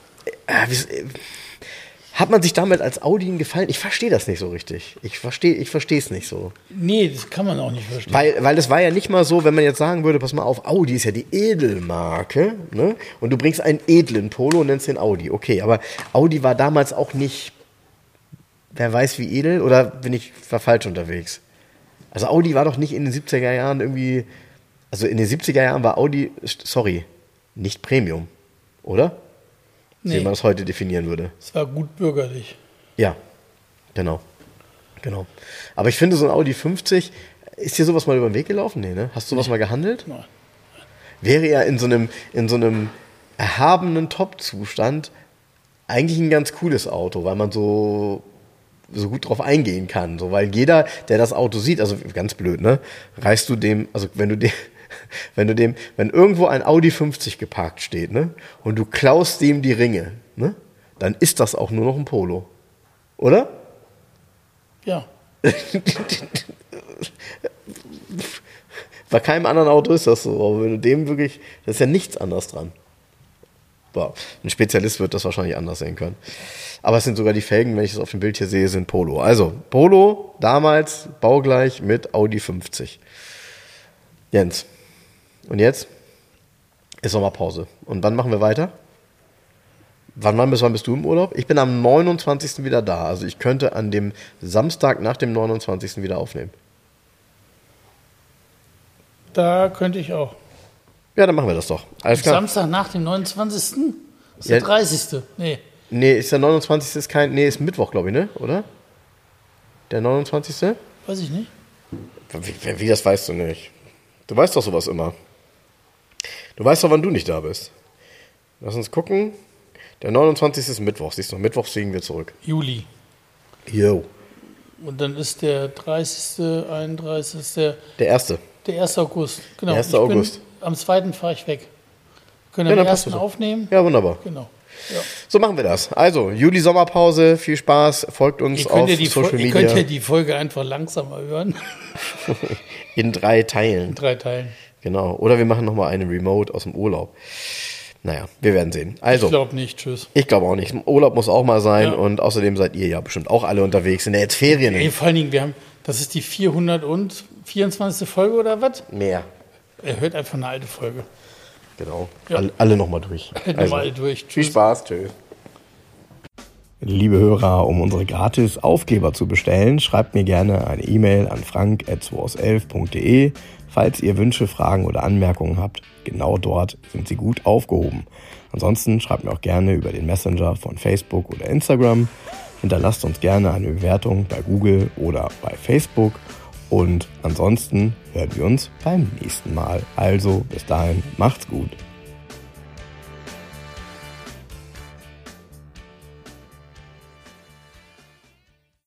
C: hat man sich damit als Audi einen Gefallen? Ich verstehe das nicht so richtig. Ich verstehe es nicht so.
B: Nee, das kann man auch nicht verstehen.
C: Weil das war ja nicht mal so, wenn man jetzt sagen würde, pass mal auf, Audi ist ja die Edelmarke, ne? Und du bringst einen edlen Polo und nennst den Audi. Okay, aber Audi war damals auch nicht, wer weiß wie edel, oder war falsch unterwegs? Also Audi war doch nicht in den 70er Jahren irgendwie, also in den 70er Jahren war Audi, nicht Premium, oder?
B: Nee.
C: Wie man das heute definieren würde.
B: Es war gut bürgerlich.
C: Ja, genau. Aber ich finde, so ein Audi 50, ist dir sowas mal über den Weg gelaufen? Nee, ne? Hast du sowas mal gehandelt?
B: Nein.
C: Wäre ja in so einem erhabenen Top-Zustand eigentlich ein ganz cooles Auto, weil man so gut drauf eingehen kann. So, weil jeder, der das Auto sieht, also ganz blöd, ne? Reißt du dem, also wenn irgendwo ein Audi 50 geparkt steht, ne? Und du klaust dem die Ringe, ne? Dann ist das auch nur noch ein Polo. Oder?
B: Ja.
C: Bei keinem anderen Auto ist das so. Aber wenn du dem wirklich, da ist ja nichts anderes dran. Boah, ein Spezialist wird das wahrscheinlich anders sehen können. Aber es sind sogar die Felgen, wenn ich es auf dem Bild hier sehe, sind Polo. Also, Polo damals baugleich mit Audi 50. Jens. Und jetzt ist Sommerpause. Und wann machen wir weiter? Wann bist du im Urlaub? Ich bin am 29. wieder da. Also ich könnte an dem Samstag nach dem 29. wieder aufnehmen.
B: Da könnte ich auch.
C: Ja, dann machen wir das doch. Alles klar.
B: Samstag nach dem 29. ist der 30.
C: Nee, ist der 29. ist Mittwoch, glaube ich, ne? Oder? Der 29.
B: Weiß ich nicht.
C: Wie das weißt du nicht? Du weißt doch sowas immer. Du weißt doch, wann du nicht da bist. Lass uns gucken. Der 29. ist Mittwoch. Siehst du, Mittwoch fliegen wir zurück.
B: Juli.
C: Jo.
B: Und dann ist der 30., 31.,
C: Der 1.
B: der 1. August. Genau.
C: Der 1. August.
B: Am 2. fahre ich weg. Können
C: Ja,
B: wir
C: dann
B: am
C: passt
B: 1.
C: das so.
B: aufnehmen?
C: Ja, wunderbar.
B: Genau. Ja.
C: So machen wir das. Also, Juli-Sommerpause. Viel Spaß. Folgt uns auf Social
B: Ihr
C: Media.
B: könnt ja die Folge einfach langsamer hören.
C: In 3 Teilen.
B: In 3 Teilen.
C: Genau. Oder wir machen nochmal eine Remote aus dem Urlaub. Naja, wir werden sehen. Also,
B: Ich glaube nicht. Tschüss.
C: ich glaube auch nicht. Urlaub muss auch mal sein.
B: Ja.
C: Und außerdem seid ihr ja bestimmt auch alle unterwegs. Sind ja jetzt Ferien.
B: Ey, vor allen Dingen, das ist die 424. Folge oder was?
C: Mehr.
B: Er hört einfach eine alte Folge.
C: Genau.
B: Ja.
C: Alle nochmal durch.
B: Hört nochmal alle durch.
C: Viel
B: Tschüss.
C: Spaß. Tschüss.
A: Liebe Hörer, um unsere gratis Aufkleber zu bestellen, schreibt mir gerne eine E-Mail an frank@2aus11.de. Falls ihr Wünsche, Fragen oder Anmerkungen habt, genau dort sind sie gut aufgehoben. Ansonsten schreibt mir auch gerne über den Messenger von Facebook oder Instagram. Hinterlasst uns gerne eine Bewertung bei Google oder bei Facebook. Und ansonsten hören wir uns beim nächsten Mal. Also bis dahin, macht's gut.